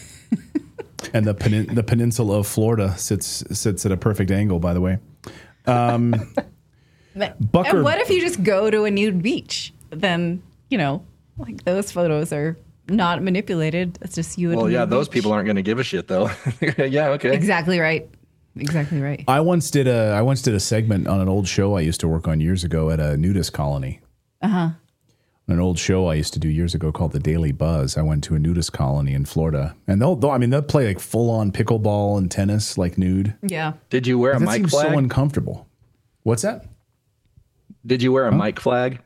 [SPEAKER 1] the peninsula of Florida sits at a perfect angle, by the way.
[SPEAKER 2] And what if you just go to a nude beach? Then, like those photos are not manipulated. It's just you.
[SPEAKER 6] Well, yeah, those people aren't going to give a shit, though. Yeah, okay.
[SPEAKER 2] Exactly right. Exactly right.
[SPEAKER 1] I once did a segment on an old show I used to work on years ago at a nudist colony. An old show I used to do years ago called The Daily Buzz. I went to a nudist colony in Florida, and they'll play like full on pickleball and tennis, like nude.
[SPEAKER 2] Yeah.
[SPEAKER 6] Did you wear a mic flag?
[SPEAKER 1] So uncomfortable. What's that?
[SPEAKER 6] Did you wear a mic flag?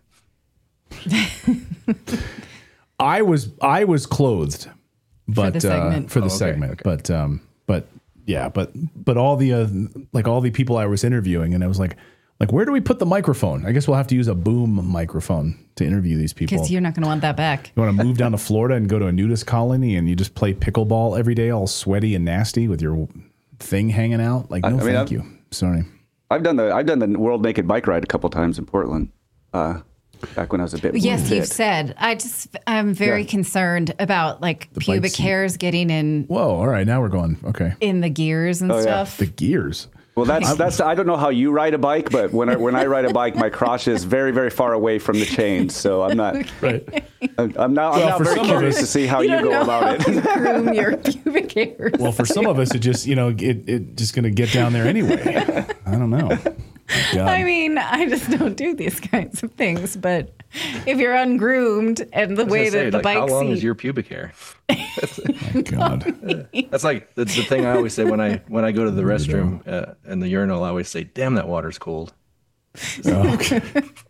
[SPEAKER 1] I was clothed, but for the segment.
[SPEAKER 6] Okay.
[SPEAKER 1] But all the people I was interviewing, and I was like, where do we put the microphone? I guess we'll have to use a boom microphone to interview these people.
[SPEAKER 2] Because you're not going to want that back.
[SPEAKER 1] You want to move down to Florida and go to a nudist colony and you just play pickleball every day, all sweaty and nasty with your thing hanging out? Like, thank you. Sorry.
[SPEAKER 3] I've done the World Naked Bike Ride a couple times in Portland. Back when I was a bit more
[SPEAKER 2] Yes,
[SPEAKER 3] fit.
[SPEAKER 2] you've said. I'm very concerned about like
[SPEAKER 1] The
[SPEAKER 2] pubic
[SPEAKER 1] bike seat.
[SPEAKER 2] hairs getting in.
[SPEAKER 1] Whoa! All right, now we're going. Okay.
[SPEAKER 2] In the gears and stuff.
[SPEAKER 1] The gears.
[SPEAKER 3] Well, that's I don't know how you ride a bike, but when I ride a bike, my crotch is very, very far away from the chains, so I'm not.
[SPEAKER 1] Right.
[SPEAKER 3] I'm now very curious to see how you go about it.
[SPEAKER 2] Groom your pubic hairs.
[SPEAKER 1] Well, for some of us, it just it just going to get down there anyway. I don't know. God.
[SPEAKER 2] I mean, I just don't do these kinds of things. But if you're ungroomed and the way that the bike
[SPEAKER 6] how long
[SPEAKER 2] seat,
[SPEAKER 6] is your pubic hair?
[SPEAKER 1] My God.
[SPEAKER 6] That's like the thing I always say when I go to the restroom and the urinal. I always say, "Damn, that water's cold."
[SPEAKER 1] Okay.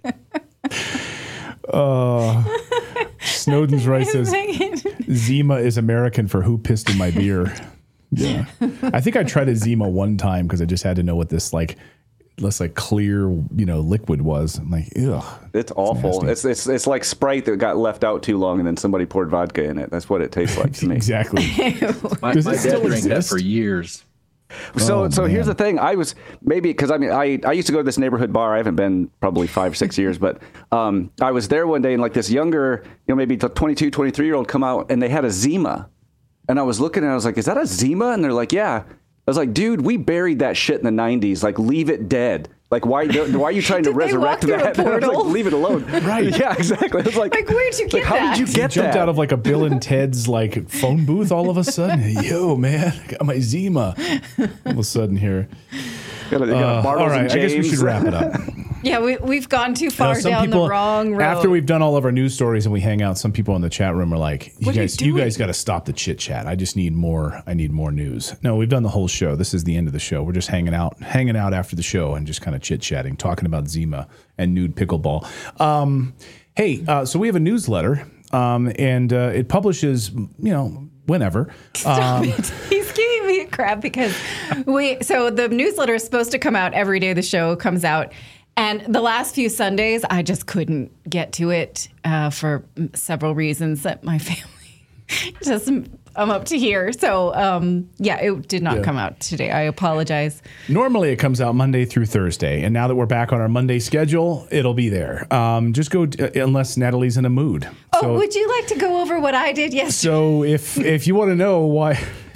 [SPEAKER 1] Snowden's right says Zima is American for who pissed in my beer. Yeah, I think I tried a Zima one time because I just had to know what this less clear liquid was. I'm like, ugh,
[SPEAKER 3] it's awful. It's like Sprite that got left out too long and then somebody poured vodka in it. That's what it tastes like to me.
[SPEAKER 1] Exactly.
[SPEAKER 6] My dad drank that for years.
[SPEAKER 3] So here's the thing. I was because I used to go to this neighborhood bar. I haven't been probably 5 or 6 years, but I was there one day and like this younger, maybe 22, 23-year-old come out and they had a Zima. And I was looking and I was like, is that a Zima? And they're like, yeah. I was like, dude, we buried that shit in the 90s. Like, leave it dead. Like, why are you trying to resurrect that? I was like, leave it alone.
[SPEAKER 1] Right.
[SPEAKER 3] Yeah, exactly. I was like,
[SPEAKER 2] where'd you get
[SPEAKER 3] how
[SPEAKER 2] that?
[SPEAKER 3] did you get
[SPEAKER 1] jumped
[SPEAKER 3] that?
[SPEAKER 1] out of like a Bill and Ted's phone booth all of a sudden. Yo, man, I got my Zima. All of a sudden here.
[SPEAKER 3] Got a
[SPEAKER 1] All right, I guess we should wrap it up.
[SPEAKER 2] Yeah, we've gone too far
[SPEAKER 1] Some
[SPEAKER 2] down
[SPEAKER 1] people,
[SPEAKER 2] the wrong road.
[SPEAKER 1] After we've done all of our news stories and we hang out, some people in the chat room are like,
[SPEAKER 2] What are
[SPEAKER 1] you guys got to stop the chit chat. I just need more. I need more news. No, we've done the whole show. This is the end of the show. We're just hanging out after the show and just kind of chit chatting, talking about Zima and nude pickleball. So we have a newsletter, and it publishes, whenever.
[SPEAKER 2] Stop it. He's giving me crap because so the newsletter is supposed to come out every day the show comes out. And the last few Sundays, I just couldn't get to it for several reasons that my family just, I'm up to here. So, it did not come out today. I apologize.
[SPEAKER 1] Normally it comes out Monday through Thursday. And now that we're back on our Monday schedule, it'll be there. Just go, unless Natalie's in a mood.
[SPEAKER 2] Oh, would you like to go over what I did yesterday?
[SPEAKER 1] So if you want to know why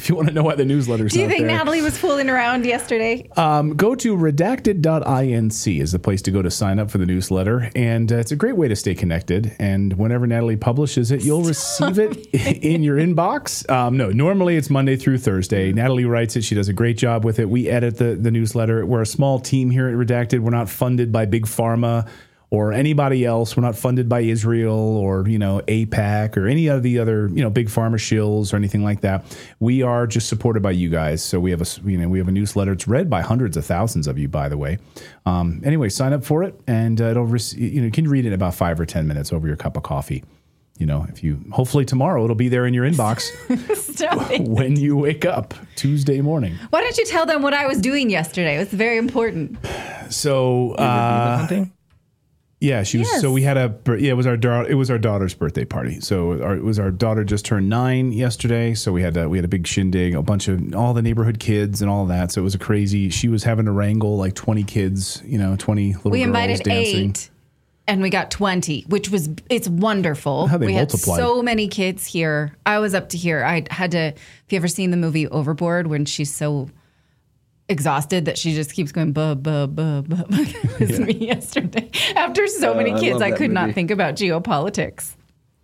[SPEAKER 1] if you want to know why the newsletter's
[SPEAKER 2] Do you
[SPEAKER 1] not
[SPEAKER 2] think
[SPEAKER 1] there.
[SPEAKER 2] Natalie was fooling around yesterday?
[SPEAKER 1] Go to redacted.inc is the place to go to sign up for the newsletter. And it's a great way to stay connected. And whenever Natalie publishes it, you'll receive it in your inbox. No, normally it's Monday through Thursday. Natalie writes it. She does a great job with it. We edit the newsletter. We're a small team here at Redacted. We're not funded by Big Pharma or anybody else. We're not funded by Israel or, AIPAC or any of the other, big pharma shills or anything like that. We are just supported by you guys. So we have a newsletter. It's read by hundreds of thousands of you, by the way. Anyway, sign up for it and you can read it in about 5 or 10 minutes over your cup of coffee. Hopefully tomorrow it'll be there in your inbox when you wake up Tuesday morning.
[SPEAKER 2] Why don't you tell them what I was doing yesterday? It was very important.
[SPEAKER 1] So,
[SPEAKER 6] hunting?
[SPEAKER 1] Yeah, she was.
[SPEAKER 2] Yes.
[SPEAKER 1] So we had it was our daughter's birthday party. So it was our daughter just turned 9 yesterday. So we had a big shindig, a bunch of all the neighborhood kids and all that. So it was a crazy. She was having to wrangle like 20 kids, 20 little
[SPEAKER 2] We
[SPEAKER 1] girls
[SPEAKER 2] invited
[SPEAKER 1] dancing.
[SPEAKER 2] 8 and we got 20, it's wonderful.
[SPEAKER 1] How they
[SPEAKER 2] we
[SPEAKER 1] multiplied.
[SPEAKER 2] had so many kids here. I was up to here. I had to. Have you ever seen the movie Overboard when she's so exhausted that she just keeps going buh. It was me yesterday. After so many kids, I could not think about geopolitics.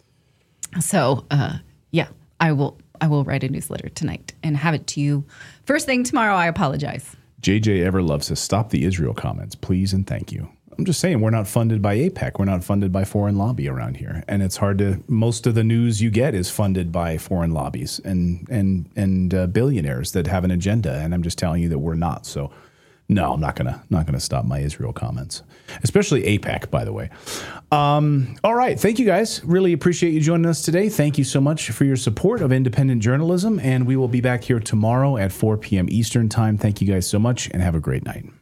[SPEAKER 2] So, I will write a newsletter tonight and have it to you first thing tomorrow. I apologize.
[SPEAKER 1] JJ Ever loves to stop the Israel comments, please and thank you. I'm just saying we're not funded by AIPAC. We're not funded by foreign lobby around here, and it's hard to. Most of the news you get is funded by foreign lobbies and billionaires that have an agenda. And I'm just telling you that we're not. So, no, I'm not gonna stop my Israel comments, especially AIPAC, by the way. All right, thank you guys. Really appreciate you joining us today. Thank you so much for your support of independent journalism, and we will be back here tomorrow at 4 p.m. Eastern time. Thank you guys so much, and have a great night.